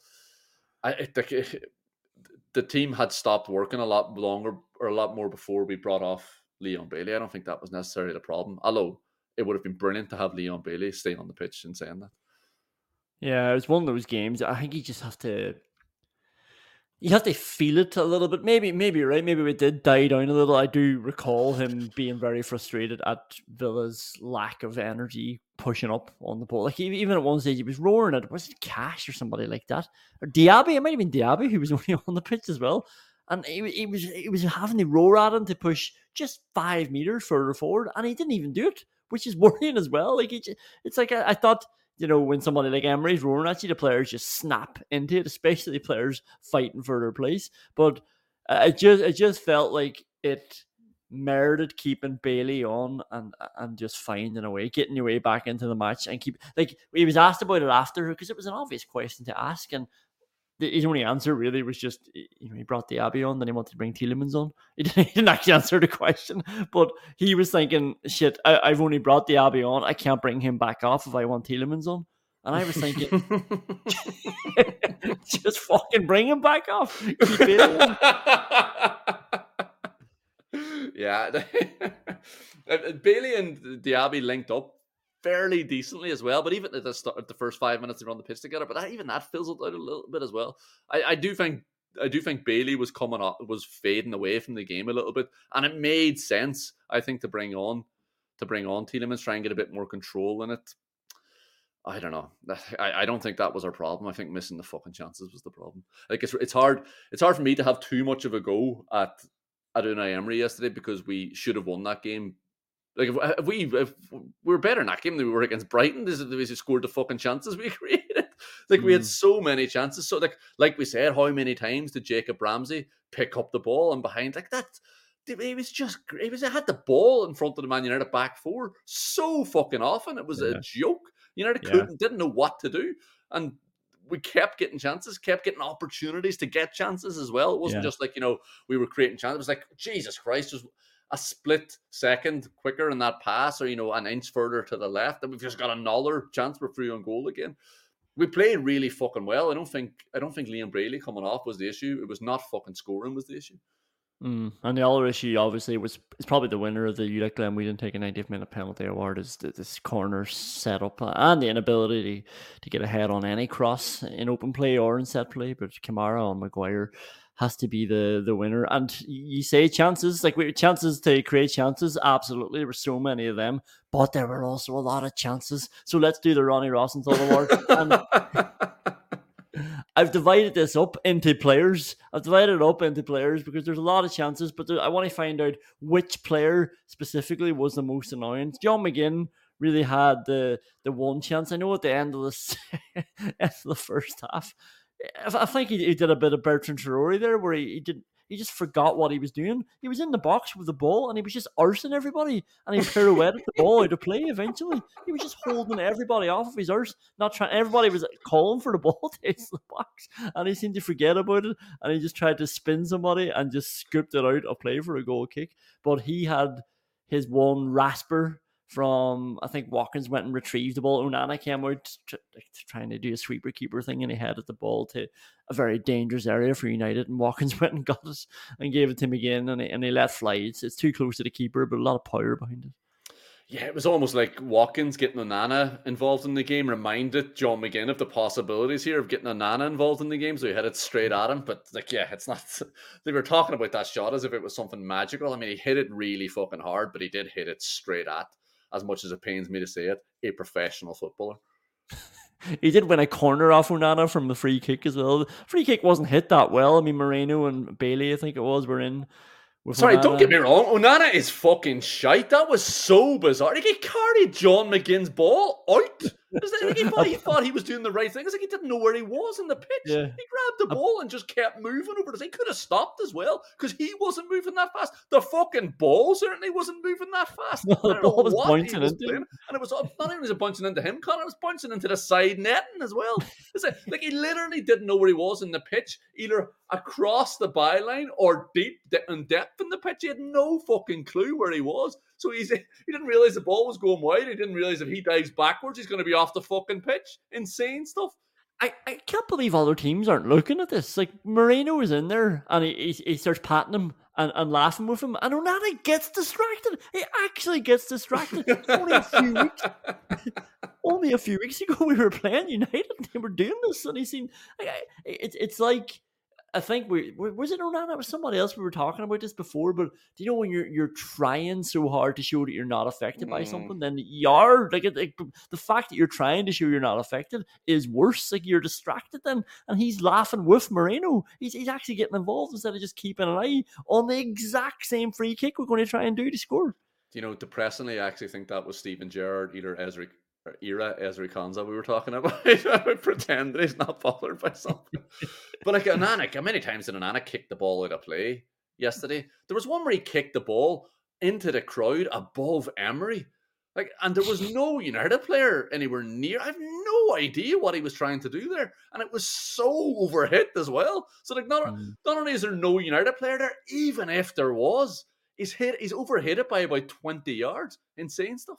The team had stopped working a lot longer or a lot more before we brought off Leon Bailey. I don't think that was necessarily the problem, although it would have been brilliant to have Leon Bailey staying on the pitch and saying that. Yeah, it was one of those games. I think you just have to... You have to feel it a little bit. Maybe you're right. Maybe it did die down a little. I do recall him being very frustrated at Villa's lack of energy pushing up on the ball. Like even at one stage, he was roaring at, was it Cash or somebody like that? Or Diaby? It might have been Diaby who was only on the pitch as well. And he was having to roar at him to push just 5 meters further forward, and he didn't even do it, which is worrying as well. Like it's like I thought. You know, when somebody like Emery's roaring at you, the players just snap into it, especially players fighting for their place. But it just felt like it merited keeping Bailey on and just finding a way, getting your way back into the match and keep, like, he was asked about it after, because it was an obvious question to ask, and his only answer really was just, you know, he brought Diaby on, then he wanted to bring Tielemans on. He didn't actually answer the question, but he was thinking, shit, I've only brought Diaby on, I can't bring him back off if I want Tielemans on. And I was thinking, just fucking bring him back off. Keep it on. Yeah. Bailey and Diaby linked up fairly decently as well, but even at the first 5 minutes they were on the pitch together, but even that fizzled out a little bit as well. I do think Bailey was fading away from the game a little bit, and it made sense, I think, to bring on Tielemans, try and get a bit more control in it. I don't know. I don't think that was our problem. I think missing the fucking chances was the problem. Like it's hard for me to have too much of a go at Unai Emery yesterday, because we should have won that game. Like if we were better in that game than we were against Brighton, we scored the fucking chances we created. Like we had so many chances. So like we said, how many times did Jacob Ramsey pick up the ball and behind like that? He had the ball in front of the Man United back four so fucking often. It was a joke. United didn't know what to do, and we kept getting chances, kept getting opportunities to get chances as well. It wasn't just like, you know, we were creating chances. It was like, Jesus Christ, just a split second quicker in that pass, or, you know, an inch further to the left, and we've just got another chance. We're through on goal again. We played really fucking well. I don't think Liam Bailey coming off was the issue. It was not fucking scoring was the issue. And the other issue, obviously, is probably the winner of the ULEC Glenwhelan take a 90th minute penalty award, is this corner setup and the inability to get ahead on any cross in open play or in set play. But Kamara on Maguire has to be the winner. And you say chances, like chances to create chances, absolutely. There were so many of them, but there were also a lot of chances. So let's do the Ronnie Rosenthal award. I've divided this up into players. Because there's a lot of chances, but I want to find out which player specifically was the most annoying. John McGinn really had the one chance. I know at the end of the first half, I think he did a bit of Bertrand Traore there, where he just forgot what he was doing. He was in the box with the ball and he was just arsing everybody, and he pirouetted the ball out of play eventually. He was just holding everybody off of his arse, not trying. Everybody was calling for the ball to hit the box, and he seemed to forget about it, and he just tried to spin somebody and just scooped it out of play for a goal kick. But he had his one rasper from, I think Watkins went and retrieved the ball. Onana came out trying to do a sweeper keeper thing, and he headed the ball to a very dangerous area for United, and Watkins went and got it and gave it to him again, and he let fly. It's too close to the keeper, but a lot of power behind it. Yeah, it was almost like Watkins getting Onana involved in the game reminded John McGinn of the possibilities here of getting Onana involved in the game, so he hit it straight at him. But it's not. They were talking about that shot as if it was something magical. I mean, he hit it really fucking hard, but he did hit it straight at, as much as it pains me to say it, a professional footballer. He did win a corner off Onana from the free kick as well. The free kick wasn't hit that well. I mean, Moreno and Bailey, I think it was, were in. Sorry, don't get me wrong. Onana is fucking shite. That was so bizarre. Like, he carried John McGinn's ball out. He thought he was doing the right thing. It's like he didn't know where he was in the pitch. Yeah. He grabbed the ball and just kept moving over. He could have stopped as well because he wasn't moving that fast. The fucking ball certainly wasn't moving that fast. No, the ball was bouncing into him. And it was not only was it bouncing into him, Connor, it was bouncing into the side netting as well. It's like he literally didn't know where he was in the pitch, either across the byline or deep in depth in the pitch. He had no fucking clue where he was. So he didn't realise the ball was going wide. He didn't realise if he dives backwards, he's going to be off the fucking pitch. Insane stuff. I can't believe other teams aren't looking at this. Like, Moreno is in there and he starts patting him and laughing with him, and Onana gets distracted. He actually gets distracted. Only a few weeks ago we were playing United and they were doing this, and he seemed it's like, I think was it Onana? It was somebody else. We were talking about this before, but do you know when you're trying so hard to show that you're not affected by something, then you are the fact that you're trying to show you're not affected is worse. Like, you're distracted then, and he's laughing with Moreno. He's actually getting involved instead of just keeping an eye on the exact same free kick we're going to try and do to score. Do you know, depressingly, I actually think that was Steven Gerrard, either Ezri Konsa we were talking about. Pretend that he's not bothered by something. But like Onana, how many times did Onana kick the ball out of play yesterday? There was one where he kicked the ball into the crowd above Emery. And there was no United player anywhere near. I have no idea what he was trying to do there. And it was so overhit as well. So not only is there no United player there, even if there was, he's overhit it by about 20 yards. Insane stuff.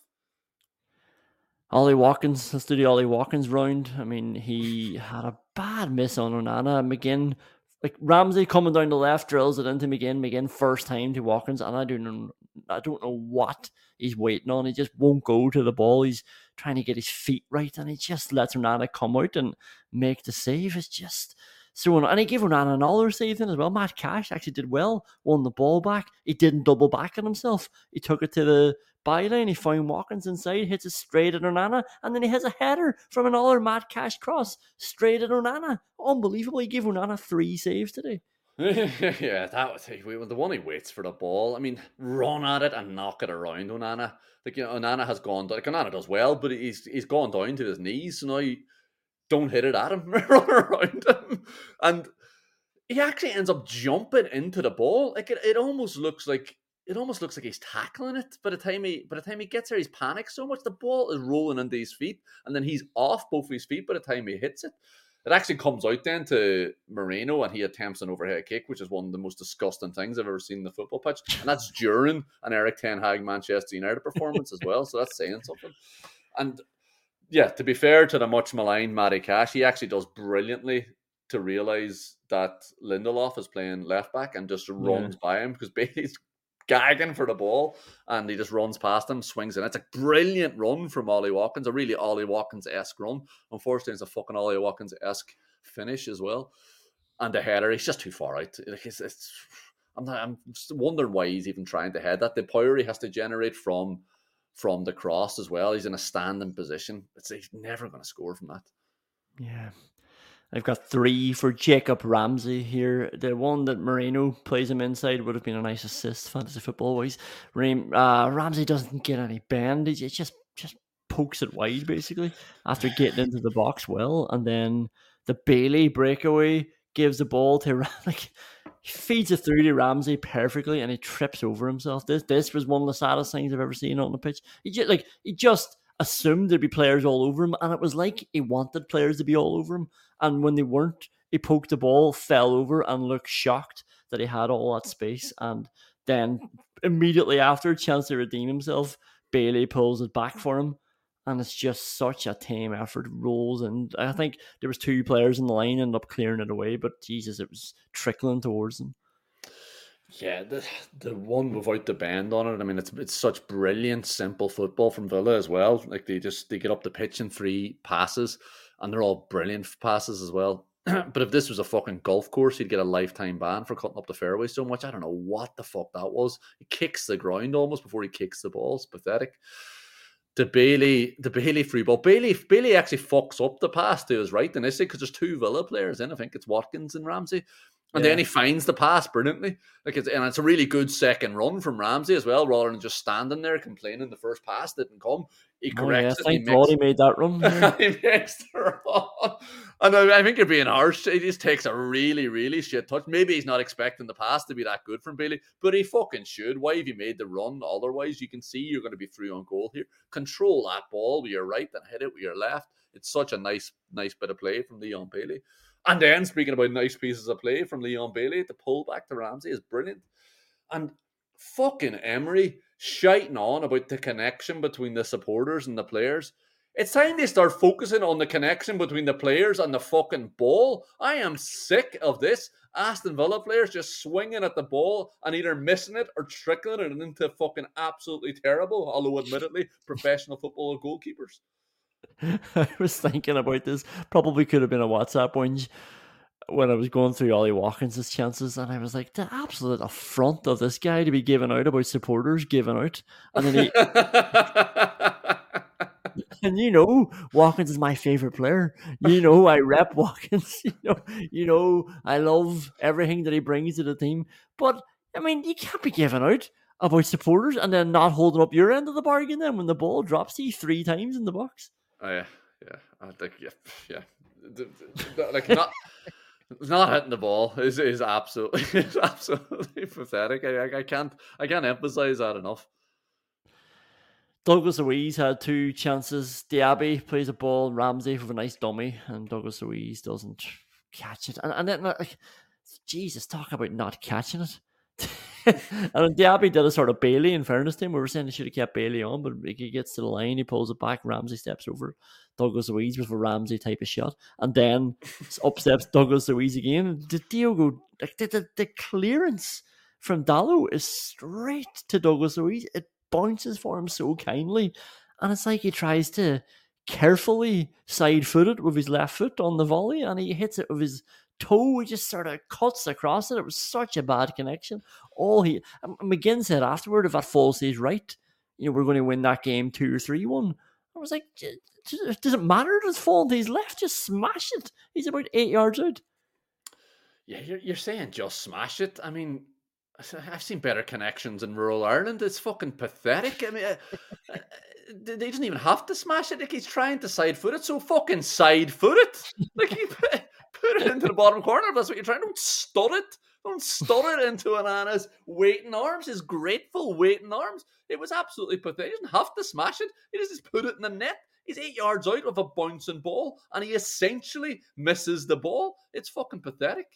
Ollie Watkins, let's do the Ollie Watkins round. I mean, he had a bad miss on Onana. McGinn, like Ramsey coming down the left, drills it into McGinn. McGinn first time to Watkins, and I don't know what he's waiting on. He just won't go to the ball. He's trying to get his feet right, and he just lets Onana come out and make the save. It's just so, and he gave Onana another save then as well. Matt Cash actually did well, won the ball back. He didn't double back on himself. He took it to the byline, he found Watkins inside, hits it straight at Onana, and then he has a header from another Matt Cash cross straight at Onana. Unbelievable. He gave Onana 3 saves today. Yeah, that was the one he waits for the ball. I mean, run at it and knock it around Onana. Like, you know, Onana has gone down. Like, Onana does well, but he's gone down to his knees, so now you don't hit it at him, run around him. And he actually ends up jumping into the ball. Like, it almost looks like he's tackling it. By the time he gets there, he's panicked so much. The ball is rolling under his feet, and then he's off both of his feet by the time he hits it. It actually comes out then to Moreno, and he attempts an overhead kick, which is one of the most disgusting things I've ever seen in the football pitch. And that's during an Eric Ten Hag Manchester United performance as well. So that's saying something. And yeah, to be fair to the much maligned Matty Cash, he actually does brilliantly to realise that Lindelof is playing left back and just runs by him because Bailey's gagging for the ball, and he just runs past him, swings in. It's a brilliant run from Ollie Watkins, a really Ollie Watkins-esque run. Unfortunately, it's a fucking Ollie Watkins-esque finish as well. And the header, he's just too far out. I'm just wondering why he's even trying to head that. The power he has to generate from the cross as well. He's in a standing position. He's never going to score from that. Yeah. I've got 3 for Jacob Ramsey here. The one that Moreno plays him inside would have been a nice assist, fantasy football-wise. Ramsey doesn't get any bend. He just pokes it wide, basically, after getting into the box well. And then the Bailey breakaway gives the ball to he feeds it through to Ramsey perfectly, and he trips over himself. This was one of the saddest things I've ever seen on the pitch. He just assumed there'd be players all over him, and it was like he wanted players to be all over him. And when they weren't, he poked the ball, fell over, and looked shocked that he had all that space. And then immediately after, a chance to redeem himself, Bailey pulls it back for him. And it's just such a tame effort, rolls. And I think there was 2 players in the line, ended up clearing it away. But Jesus, it was trickling towards them. Yeah, the one without the bend on it. I mean, it's such brilliant, simple football from Villa as well. Like they get up the pitch in 3 passes, and they're all brilliant passes as well. But if this was a fucking golf course, he'd get a lifetime ban for cutting up the fairway so much. I don't know what the fuck that was. He kicks the ground almost before he kicks the ball. It's pathetic. The Bailey free ball. Bailey actually fucks up the pass to his right initially because there's 2 Villa players in. I think it's Watkins and Ramsey. And then he finds the pass brilliantly. It's a really good second run from Ramsey as well, rather than just standing there complaining the first pass didn't come. He corrects it. Thank God he made that run. He makes the run. And I think you're being harsh. He just takes a really, really shit touch. Maybe he's not expecting the pass to be that good from Bailey, but he fucking should. Why have you made the run? Otherwise, you can see you're going to be through on goal here. Control that ball with your right and hit it with your left. It's such a nice bit of play from Leon Bailey. And then, speaking about nice pieces of play from Leon Bailey, the pull back to Ramsey is brilliant. And fucking Emery shiting on about the connection between the supporters and the players. It's time they start focusing on the connection between the players and the fucking ball. I am sick of this. Aston Villa players just swinging at the ball and either missing it or trickling it into fucking absolutely terrible, although admittedly, professional football goalkeepers. I was thinking about this. Probably could have been a WhatsApp whinge when I was going through Ollie Watkins' chances, and I was like, the absolute affront of this guy to be giving out about supporters giving out. And then and Watkins is my favourite player. I rep Watkins. I love everything that he brings to the team. But, I mean, you can't be giving out about supporters and then not holding up your end of the bargain then when the ball drops to you 3 times in the box. Oh, yeah. I think, yeah. Like, not hitting the ball is absolutely pathetic. I can't emphasize that enough. Douglas Luiz had 2 chances. Diaby plays a ball, Ramsey with a nice dummy, and Douglas Luiz doesn't catch it. And then, Jesus, talk about not catching it. And Diaby did a sort of Bailey, in fairness to him. We were saying he should have kept Bailey on, but he gets to the line, he pulls it back, Ramsey steps over Douglas Luiz with a Ramsey type of shot, and then up steps Douglas Luiz again. The clearance from Dalot is straight to Douglas Luiz. It bounces for him so kindly, and it's like he tries to carefully side-foot it with his left foot on the volley, and he hits it with his toe. He just sort of cuts across it. It was such a bad connection. McGinn said afterward, if that falls to his right, we're going to win that game 2 or 3-1. I was like, does it matter if it's falling to his left? Just smash it. He's about 8 yards out. Yeah, you're saying just smash it. I mean, I've seen better connections in rural Ireland. It's fucking pathetic. I mean, he doesn't even have to smash it. Like, he's trying to side foot it, so fucking side foot it. Like, he put it into the bottom corner. That's what you're trying. Don't stud it. Don't stud it into Onana's waiting arms, his grateful waiting arms. It was absolutely pathetic. He doesn't have to smash it. He just put it in the net. He's 8 yards out of a bouncing ball, and he essentially misses the ball. It's fucking pathetic.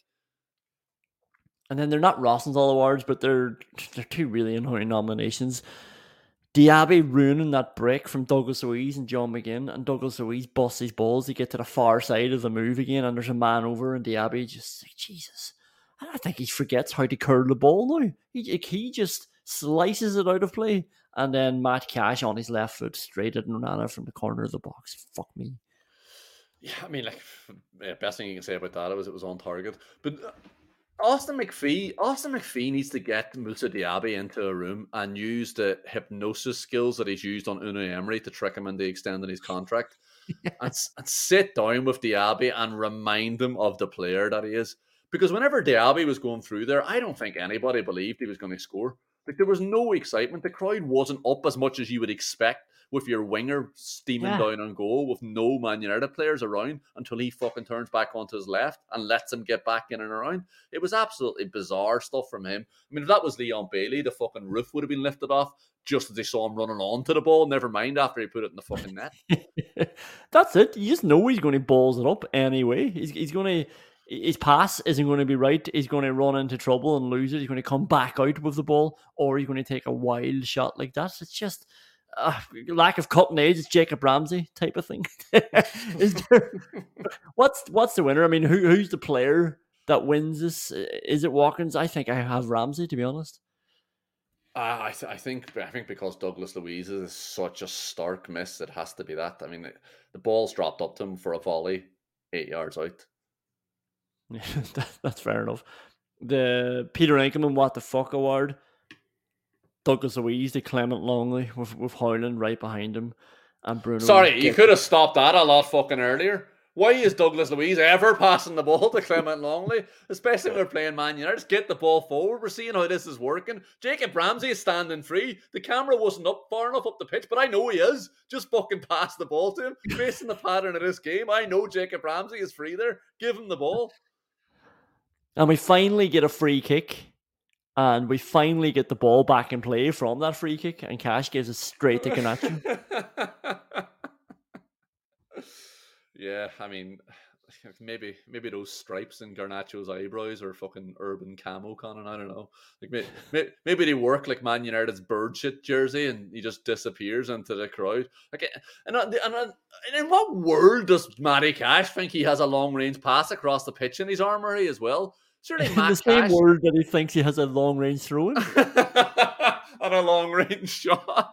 And then they're not Rosenthal awards, but they're 2 really annoying nominations. Diaby ruining that break from Douglas Luiz and John McGinn, and Douglas Luiz busts his balls to get to the far side of the move again, and there's a man over, and Diaby just, Jesus, I think he forgets how to curl the ball now. He just slices it out of play, and then Matt Cash on his left foot straight at Onana from the corner of the box. Fuck me. Yeah, I mean, best thing you can say about that is it was on target. But Austin McPhee needs to get Moussa Diaby into a room and use the hypnosis skills that he's used on Unai Emery to trick him into extending his contract. and sit down with Diaby and remind him of the player that he is. Because whenever Diaby was going through there, I don't think anybody believed he was going to score. Like, there was no excitement. The crowd wasn't up as much as you would expect with your winger steaming down on goal with no Man United players around until he fucking turns back onto his left and lets him get back in and around. It was absolutely bizarre stuff from him. I mean, if that was Leon Bailey, the fucking roof would have been lifted off just as they saw him running onto the ball. Never mind after he put it in the fucking net. That's it. You just know he's going to balls it up anyway. He's going to... His pass isn't going to be right. He's going to run into trouble and lose it. He's going to come back out with the ball, or he's going to take a wild shot like that. It's just lack of cutting edge. It's Jacob Ramsey type of thing. What's the winner? I mean, who's the player that wins this? Is it Watkins? I think I have Ramsey, to be honest. I think because Douglas Luiz is such a stark miss, it has to be that. I mean, the ball's dropped up to him for a volley 8 yards out. Yeah, that's fair enough. The Peter Enkelman What the Fuck award, Douglas Luiz to Clement Longley with Howland right behind him, and Bruno. Sorry, you could have stopped that a lot fucking earlier. Why is Douglas Luiz ever passing the ball to Clement Longley? Especially when we're playing Man United. Just get the ball forward. We're seeing how this is working. Jacob Ramsey is standing free. The camera wasn't up far enough up the pitch, but I know he is. Just fucking pass the ball to him. Based on the pattern of this game, I know Jacob Ramsey is free there. Give him the ball. And we finally get a free kick, and we finally get the ball back in play from that free kick, and Cash gives it straight to Garnacho. Yeah, I mean, maybe those stripes in Garnacho's eyebrows are fucking urban camo canon. I don't know. Like maybe they work like Man United's bird shit jersey, and he just disappears into the crowd. Like, and in what world does Matty Cash think he has a long range pass across the pitch in his armory as well? Surely In Matt the same Cash world that he thinks he has a long range throw-in. on a long range shot.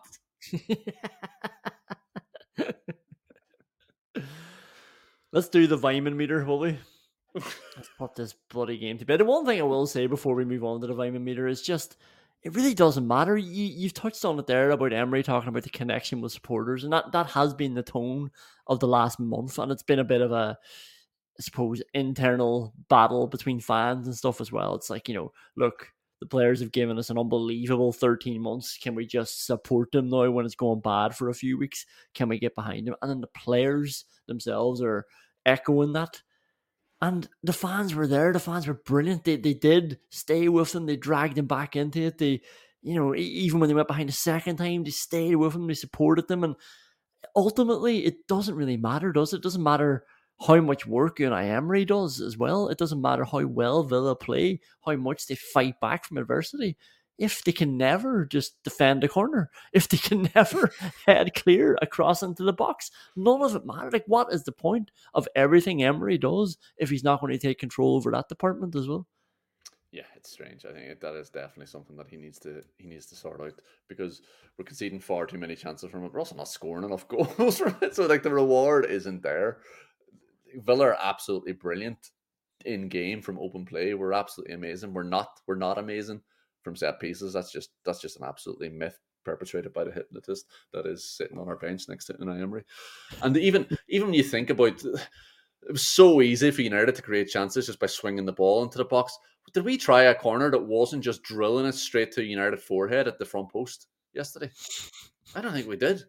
Let's do the Weimann meter, will we? Let's put this bloody game to bed. The one thing I will say before we move on to the Weimann meter is just, it really doesn't matter. You've touched on it there about Emery talking about the connection with supporters, and that has been the tone of the last month, and it's been a bit of a, I suppose, internal battle between fans and stuff as well. It's like, look, the players have given us an unbelievable 13 months. Can we just support them now when it's going bad for a few weeks? Can we get behind them? And then the players themselves are echoing that. And the fans were there. The fans were brilliant. They did stay with them. They dragged them back into it. They, even when they went behind the second time, they stayed with them. They supported them. And ultimately, it doesn't really matter, does it? It doesn't matter how much work Unai Emery does as well. It doesn't matter how well Villa play, how much they fight back from adversity. If they can never just defend a corner, if they can never head clear across into the box, none of it matters. Like, what is the point of everything Emery does if he's not going to take control over that department as well? Yeah, it's strange. I think that is definitely something that he needs to sort out, because we're conceding far too many chances from it. We're also not scoring enough goals from it. So, like, the reward isn't there. Villa are absolutely brilliant in game from open play. We're absolutely amazing. We're not amazing from set pieces. That's just an absolutely myth perpetrated by the hypnotist that is sitting on our bench next to Unai Emery. And even when you think about it, was so easy for United to create chances just by swinging the ball into the box. But did we try a corner that wasn't just drilling it straight to United forehead at the front post yesterday? I don't think we did.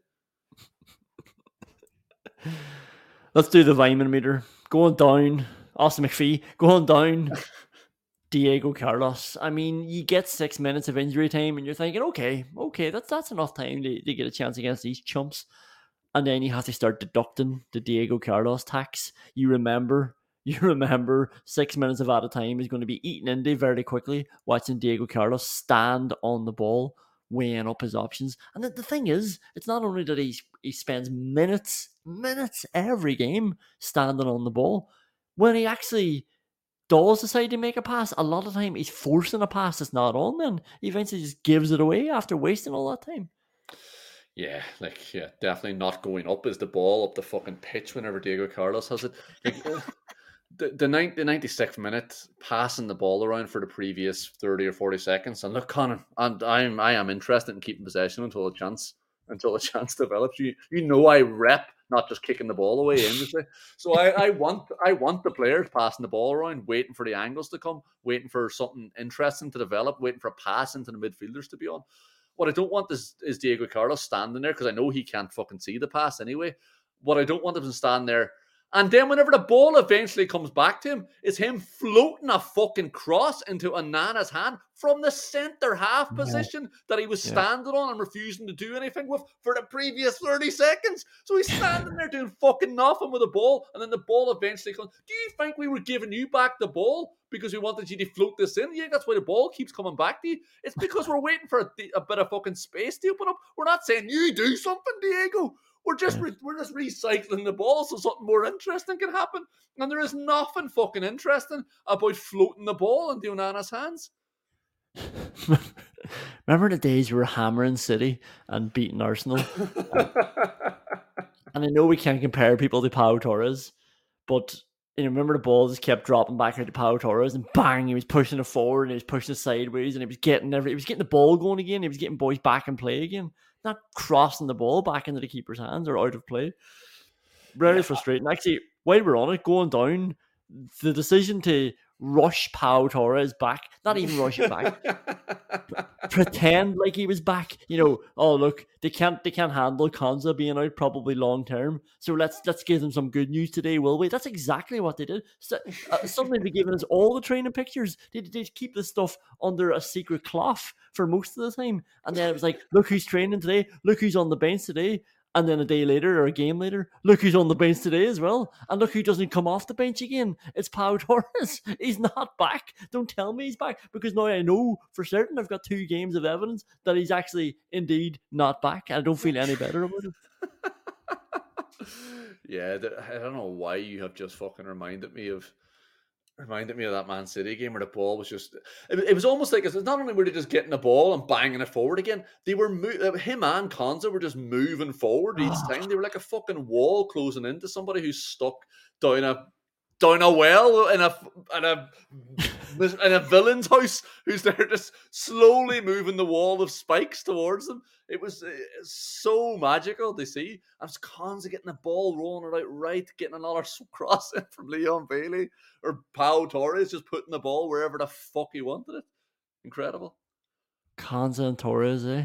Let's do the Weimann meter. Going down, Austin McPhee. Going down, Diego Carlos. I mean, you get 6 minutes of injury time and you're thinking, okay, that's enough time to get a chance against these chumps. And then you have to start deducting the Diego Carlos tax. You remember 6 minutes of added time is going to be eaten into very quickly, watching Diego Carlos stand on the ball, weighing up his options. And the thing is, it's not only that he spends minutes every game standing on the ball. When he actually does decide to make a pass, a lot of the time he's forcing a pass that's not on, then he eventually just gives it away after wasting all that time. Yeah, definitely not going up is the ball up the fucking pitch whenever Diego Carlos has it. Like, the 96th minute, passing the ball around for the previous 30 or 40 seconds. And look, Conan, I am interested in keeping possession until a chance. until the chance develops. You know I rep not just kicking the ball away aimlessly. So I want the players passing the ball around, waiting for the angles to come, waiting for something interesting to develop, waiting for a pass into the midfielders to be on. What I don't want is Diego Carlos standing there, because I know he can't fucking see the pass anyway. What I don't want him to stand there. And then whenever the ball eventually comes back to him, it's him floating a fucking cross into Onana's hand from the centre half position that he was standing on and refusing to do anything with for the previous 30 seconds. So he's standing there doing fucking nothing with the ball, and then the ball eventually comes. Do you think we were giving you back the ball because we wanted you to float this in? Yeah, that's why the ball keeps coming back to you. It's because we're waiting for a bit of fucking space to open up. We're not saying you do something, Diego. We're just recycling the ball so something more interesting can happen. And there is nothing fucking interesting about floating the ball into Onana's hands. Remember the days we were hammering City and beating Arsenal? And I know we can't compare people to Pau Torres, but remember the ball just kept dropping back out to Pau Torres, and bang, he was pushing it forward and he was pushing it sideways, and he was getting the ball going again. He was getting boys back in play again, not crossing the ball back into the keeper's hands or out of play. Very frustrating. Actually, while we're on it, going down, the decision to rush Pau Torres back, not even rush it back, pretend like he was back. Oh look, they can't handle Konsa being out probably long term, so let's give them some good news today, will we? That's exactly what they did. So, suddenly they're giving us all the training pictures. They keep this stuff under a secret cloth for most of the time, and then it was like, look who's training today, look who's on the bench today. And then a day later or a game later, look who's on the bench today as well. And look who doesn't come off the bench again. It's Pau Torres. He's not back. Don't tell me he's back, because now I know for certain I've got 2 games of evidence that he's actually indeed not back. And I don't feel any better about it. Yeah, I don't know why you have just fucking reminded me of that Man City game where the ball was just... It was almost like, it's not only were they just getting the ball and banging it forward again, they were him and Konsa were just moving forward each time. They were like a fucking wall closing into somebody who's stuck down a well in a villain's house, who's there just slowly moving the wall of spikes towards them. It was so magical to see. And it's Konsa getting the ball rolling it out right, getting another cross in from Leon Bailey, or Pau Torres just putting the ball wherever the fuck he wanted it. Incredible. Konsa and Torres, eh?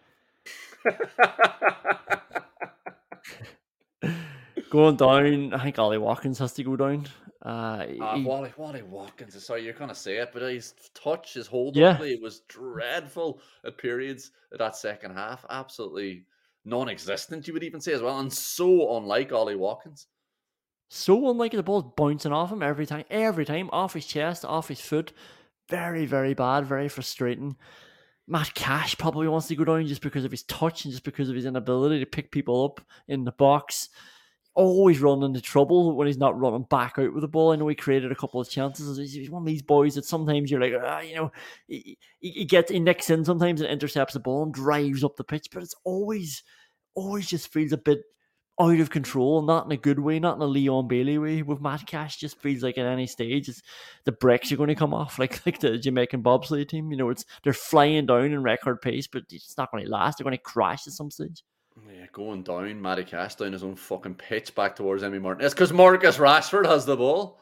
Going down, I think Ollie Watkins has to go down. Wally Watkins, sorry, you're going to say it, but his touch, his hold on play was dreadful at periods of that second half. Absolutely non-existent, you would even say as well, and so unlike Ollie Watkins. So unlike, the ball's bouncing off him every time, off his chest, off his foot. Very, very bad, very frustrating. Matt Cash probably wants to go down just because of his touch and just because of his inability to pick people up in the box. Always running into trouble when he's not running back out with the ball. I know he created a couple of chances. He's one of these boys that sometimes you're like, he nicks in sometimes and intercepts the ball and drives up the pitch, but it's always just feels a bit out of control, not in a good way, not in a Leon Bailey way. With Matt Cash, just feels like at any stage the brakes are going to come off, like the Jamaican bobsleigh team. They're flying down in record pace, but it's not going to last. They're going to crash at some stage. Yeah, going down, Matty Cash down his own fucking pitch back towards Emi Martin. It's because Marcus Rashford has the ball.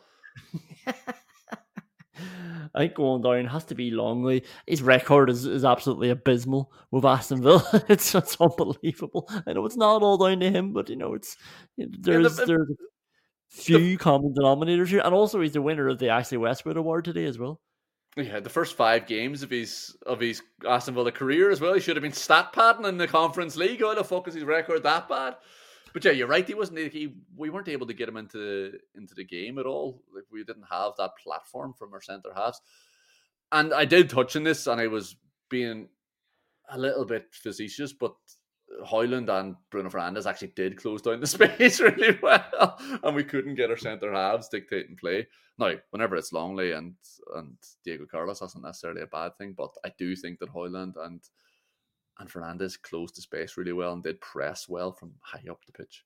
I think going down has to be Longley. His record is absolutely abysmal with Aston Villa. It's unbelievable. I know it's not all down to him, but there's a few common denominators here, and also he's the winner of the Ashley Westwood Award today as well. Yeah, the first 5 games of his Aston Villa career as well. He should have been stat padding in the Conference League. How the fuck is his record that bad? But yeah, you're right. We weren't able to get him into the game at all. Like, we didn't have that platform from our centre halves. And I did touch on this, and I was being a little bit facetious, but Højlund and Bruno Fernandes actually did close down the space really well, and we couldn't get our centre halves dictating play. Now, whenever it's Longley and Diego Carlos, that's not necessarily a bad thing, but I do think that Højlund and Fernandes closed the space really well and did press well from high up the pitch.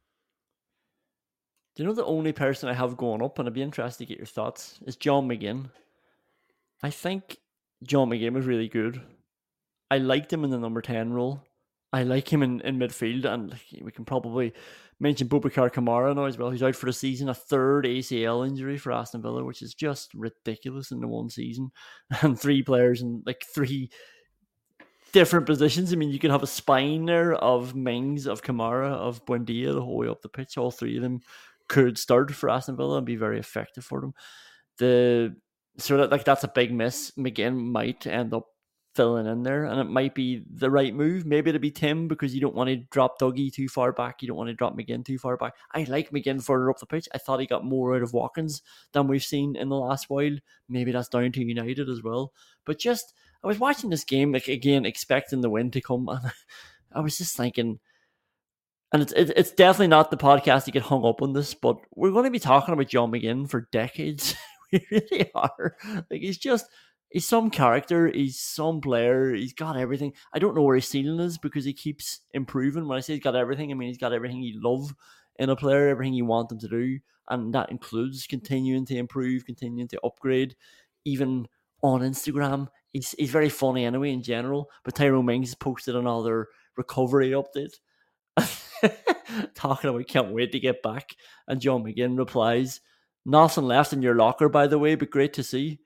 Do you know the only person I have going up, and I'd be interested to get your thoughts, is John McGinn. I think John McGinn was really good. I liked him in the number 10 role. I like him in midfield, and we can probably mention Boubacar Kamara now as well, who's out for the season, a third ACL injury for Aston Villa, which is just ridiculous in the one season. And 3 players in like 3 different positions. I mean, you could have a spine there of Mings, of Kamara, of Buendia the whole way up the pitch. All 3 of them could start for Aston Villa and be very effective for them. That's a big miss. McGinn might end up filling in there, and it might be the right move. Maybe it'll be Tim, because you don't want to drop Dougie too far back. You don't want to drop McGinn too far back. I like McGinn further up the pitch. I thought he got more out of Watkins than we've seen in the last while. Maybe that's down to United as well. But just, I was watching this game, like, again, expecting the win to come, and I was just thinking, and it's definitely not the podcast to get hung up on this, but we're going to be talking about John McGinn for decades. We really are. Like, he's some character, he's some player, he's got everything. I don't know where his ceiling is, because he keeps improving. When I say he's got everything, I mean he's got everything you love in a player, everything you want him to do, and that includes continuing to improve, continuing to upgrade. Even on Instagram, he's very funny anyway in general, but Tyrone Mings posted another recovery update talking about can't wait to get back, and John McGinn replies, "Nothing left in your locker, by the way, but great to see."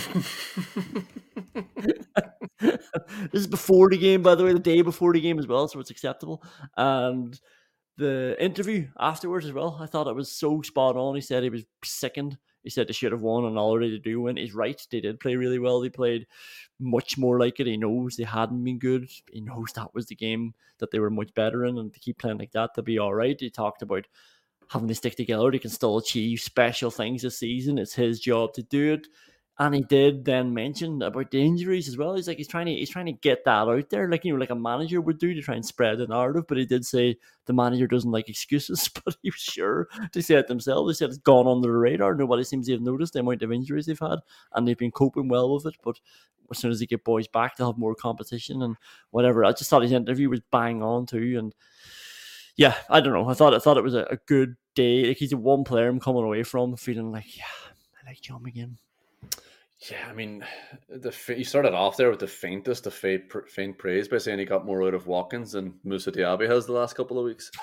This is before the game, by the way, the day before the game as well, so it's acceptable. And the interview afterwards as well, I thought it was so spot on. He said he was sickened. He said they should have won, and already they do win. He's right. They did play really well. They played much more like it. He knows they hadn't been good. He knows that was the game that they were much better in, and to keep playing like that, they'll be all right. He talked about having to stick together. They can still achieve special things this season. It's his job to do it. And he did then mention about the injuries as well. He's trying to get that out there, like a manager would do, to try and spread the narrative. But he did say the manager doesn't like excuses, but he was sure to say it themselves. They said it's gone under the radar. Nobody seems to have noticed the amount of injuries they've had, and they've been coping well with it. But as soon as they get boys back, they'll have more competition and whatever. I just thought his interview was bang on too, and yeah, I don't know. I thought it was a good day. Like, he's a one player I'm coming away from feeling like, yeah, I like John McGinn. Yeah, I mean, he started off there with the faintest of faint praise by saying he got more out of Watkins than Moussa Diaby has the last couple of weeks.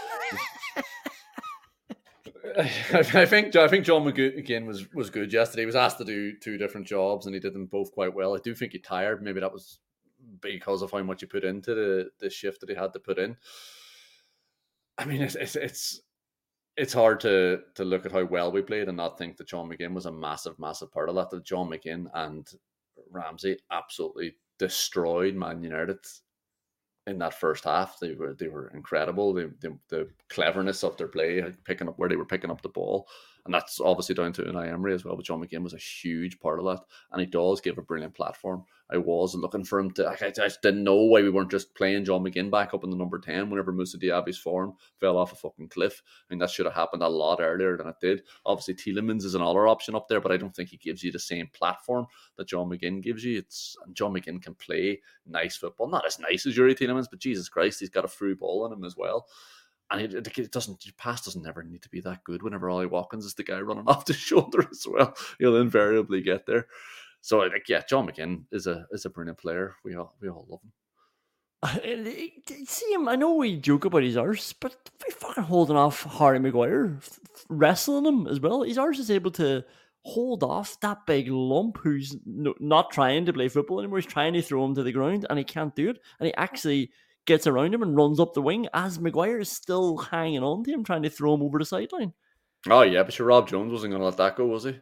I think John McGinn was good yesterday. He was asked to do 2 different jobs, and he did them both quite well. I do think he tired. Maybe that was because of how much he put into the shift that he had to put in. I mean, it's hard to look at how well we played and not think that John McGinn was a massive, massive part of that. That John McGinn and Ramsey absolutely destroyed Man United in that first half. They were incredible. The cleverness of their play, picking up where they were picking up the ball. And that's obviously down to Unai Emery as well. But John McGinn was a huge part of that. And he does give a brilliant platform. I was looking for him to... I just didn't know why we weren't just playing John McGinn back up in the number 10 whenever Moussa Diaby's form fell off a fucking cliff. I mean, that should have happened a lot earlier than it did. Obviously, Tielemans is another option up there, but I don't think he gives you the same platform that John McGinn gives you. John McGinn can play nice football. Not as nice as Yuri Tielemans, but Jesus Christ, he's got a through ball in him as well. And your pass doesn't never need to be that good whenever Ollie Watkins is the guy running off the shoulder as well. He'll invariably get there. So, John McGinn is a brilliant player. We all love him. See him, I know we joke about his arse, but we're fucking holding off Harry Maguire, wrestling him as well. His arse is able to hold off that big lump who's not trying to play football anymore. He's trying to throw him to the ground, and he can't do it. And he actually gets around him and runs up the wing as Maguire is still hanging on to him, trying to throw him over the sideline. Oh, yeah, but Rob Jones wasn't going to let that go, was he?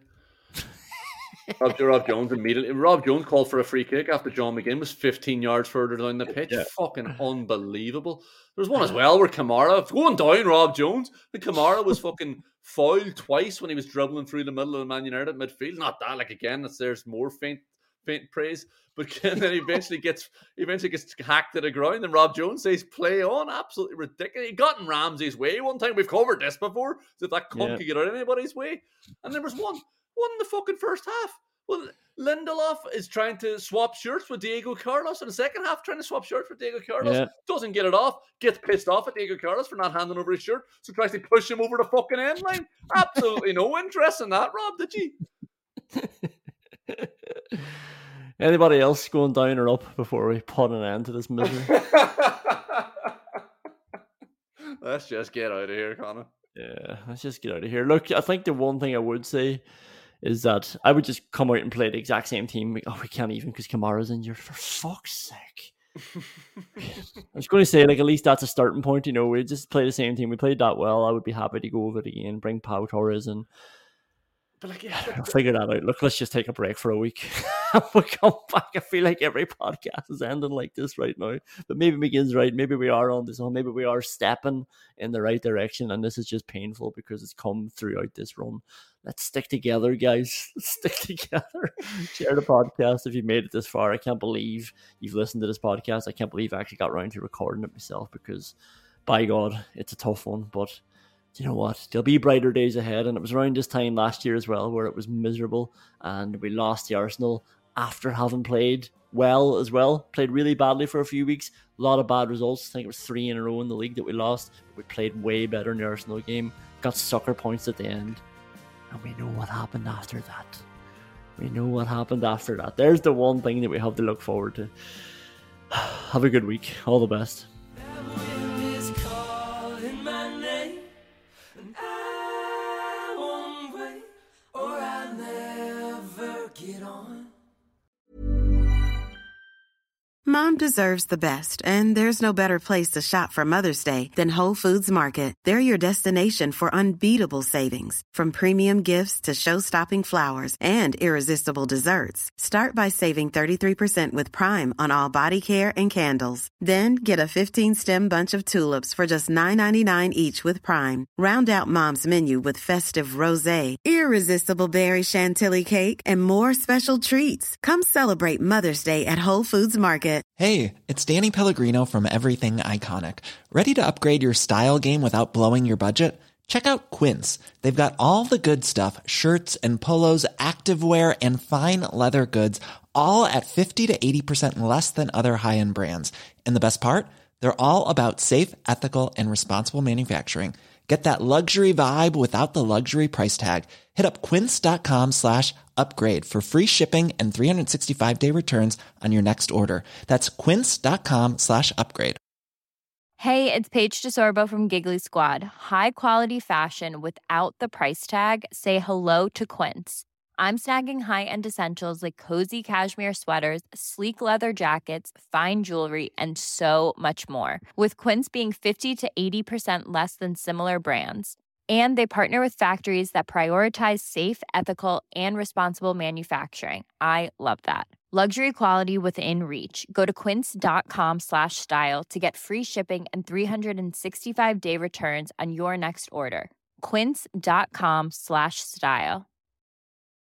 Rob Jones immediately. Rob Jones called for a free kick after John McGinn was 15 yards further down the pitch. Yeah. Fucking unbelievable. There was one as well where Kamara, going down Rob Jones, and Kamara was fucking fouled twice when he was dribbling through the middle of the Man United midfield. Not that, there's more faint praise, but then he eventually gets hacked to the ground, and Rob Jones says, "Play on." Absolutely ridiculous. He got in Ramsey's way one time. We've covered this before. So if that cunt could get out of anybody's way, and there was one in the fucking first half. Well, Lindelof is trying to swap shirts with Diego Carlos in the second half, trying to swap shirts with Diego Carlos. Doesn't get it off, gets pissed off at Diego Carlos for not handing over his shirt, so tries to push him over the fucking end line. Absolutely no interest in that, Rob, did you? Anybody else going down or up before we put an end to this misery? Let's just get out of here, Connor. Yeah, let's just get out of here. Look, I think the one thing I would say is that I would just come out and play the exact same team. We can't even because Kamara's injured. For fuck's sake. I was going to say, like, at least that's a starting point. You know, we just play the same team. We played that well. I would be happy to go over it again, bring Pau Torres in. But like, I'll figure that out. Look, let's just take a break for a week. We'll come back. I feel like every podcast is ending like this right now. But maybe McGinn's right. Maybe we are on this one. Maybe we are stepping in the right direction. And this is just painful because it's come throughout this run. Let's stick together, guys. Let's stick together. Share the podcast if you made it this far. I can't believe you've listened to this podcast. I can't believe I actually got around to recording it myself because, by God, it's a tough one. But you know what? There'll be brighter days ahead. And it was around this time last year as well where it was miserable and we lost the Arsenal after having played well as well. Played really badly for a few weeks. A lot of bad results. I think it was 3 in a row in the league that we lost. But we played way better in the Arsenal game. Got sucker points at the end. And we know what happened after that. There's the one thing that we have to look forward to. Have a good week. All the best. Mom deserves the best, and there's no better place to shop for Mother's Day than Whole Foods Market. They're your destination for unbeatable savings, from premium gifts to show-stopping flowers and irresistible desserts. Start by saving 33% with Prime on all body care and candles. Then get a 15-stem bunch of tulips for just $9.99 each with Prime. Round out Mom's menu with festive rosé, irresistible berry chantilly cake, and more special treats. Come celebrate Mother's Day at Whole Foods Market. Hey, it's Danny Pellegrino from Everything Iconic. Ready to upgrade your style game without blowing your budget? Check out Quince. They've got all the good stuff, shirts and polos, activewear, and fine leather goods, all at 50 to 80% less than other high-end brands. And the best part? They're all about safe, ethical, and responsible manufacturing. Get that luxury vibe without the luxury price tag. Hit up quince.com/upgrade for free shipping and 365-day returns on your next order. That's quince.com/upgrade. Hey, it's Paige DeSorbo from Giggly Squad. High quality fashion without the price tag. Say hello to Quince. I'm snagging high-end essentials like cozy cashmere sweaters, sleek leather jackets, fine jewelry, and so much more. With Quince being 50 to 80% less than similar brands. And they partner with factories that prioritize safe, ethical, and responsible manufacturing. I love that. Luxury quality within reach. Go to quince.com/style to get free shipping and 365-day returns on your next order. Quince.com/style.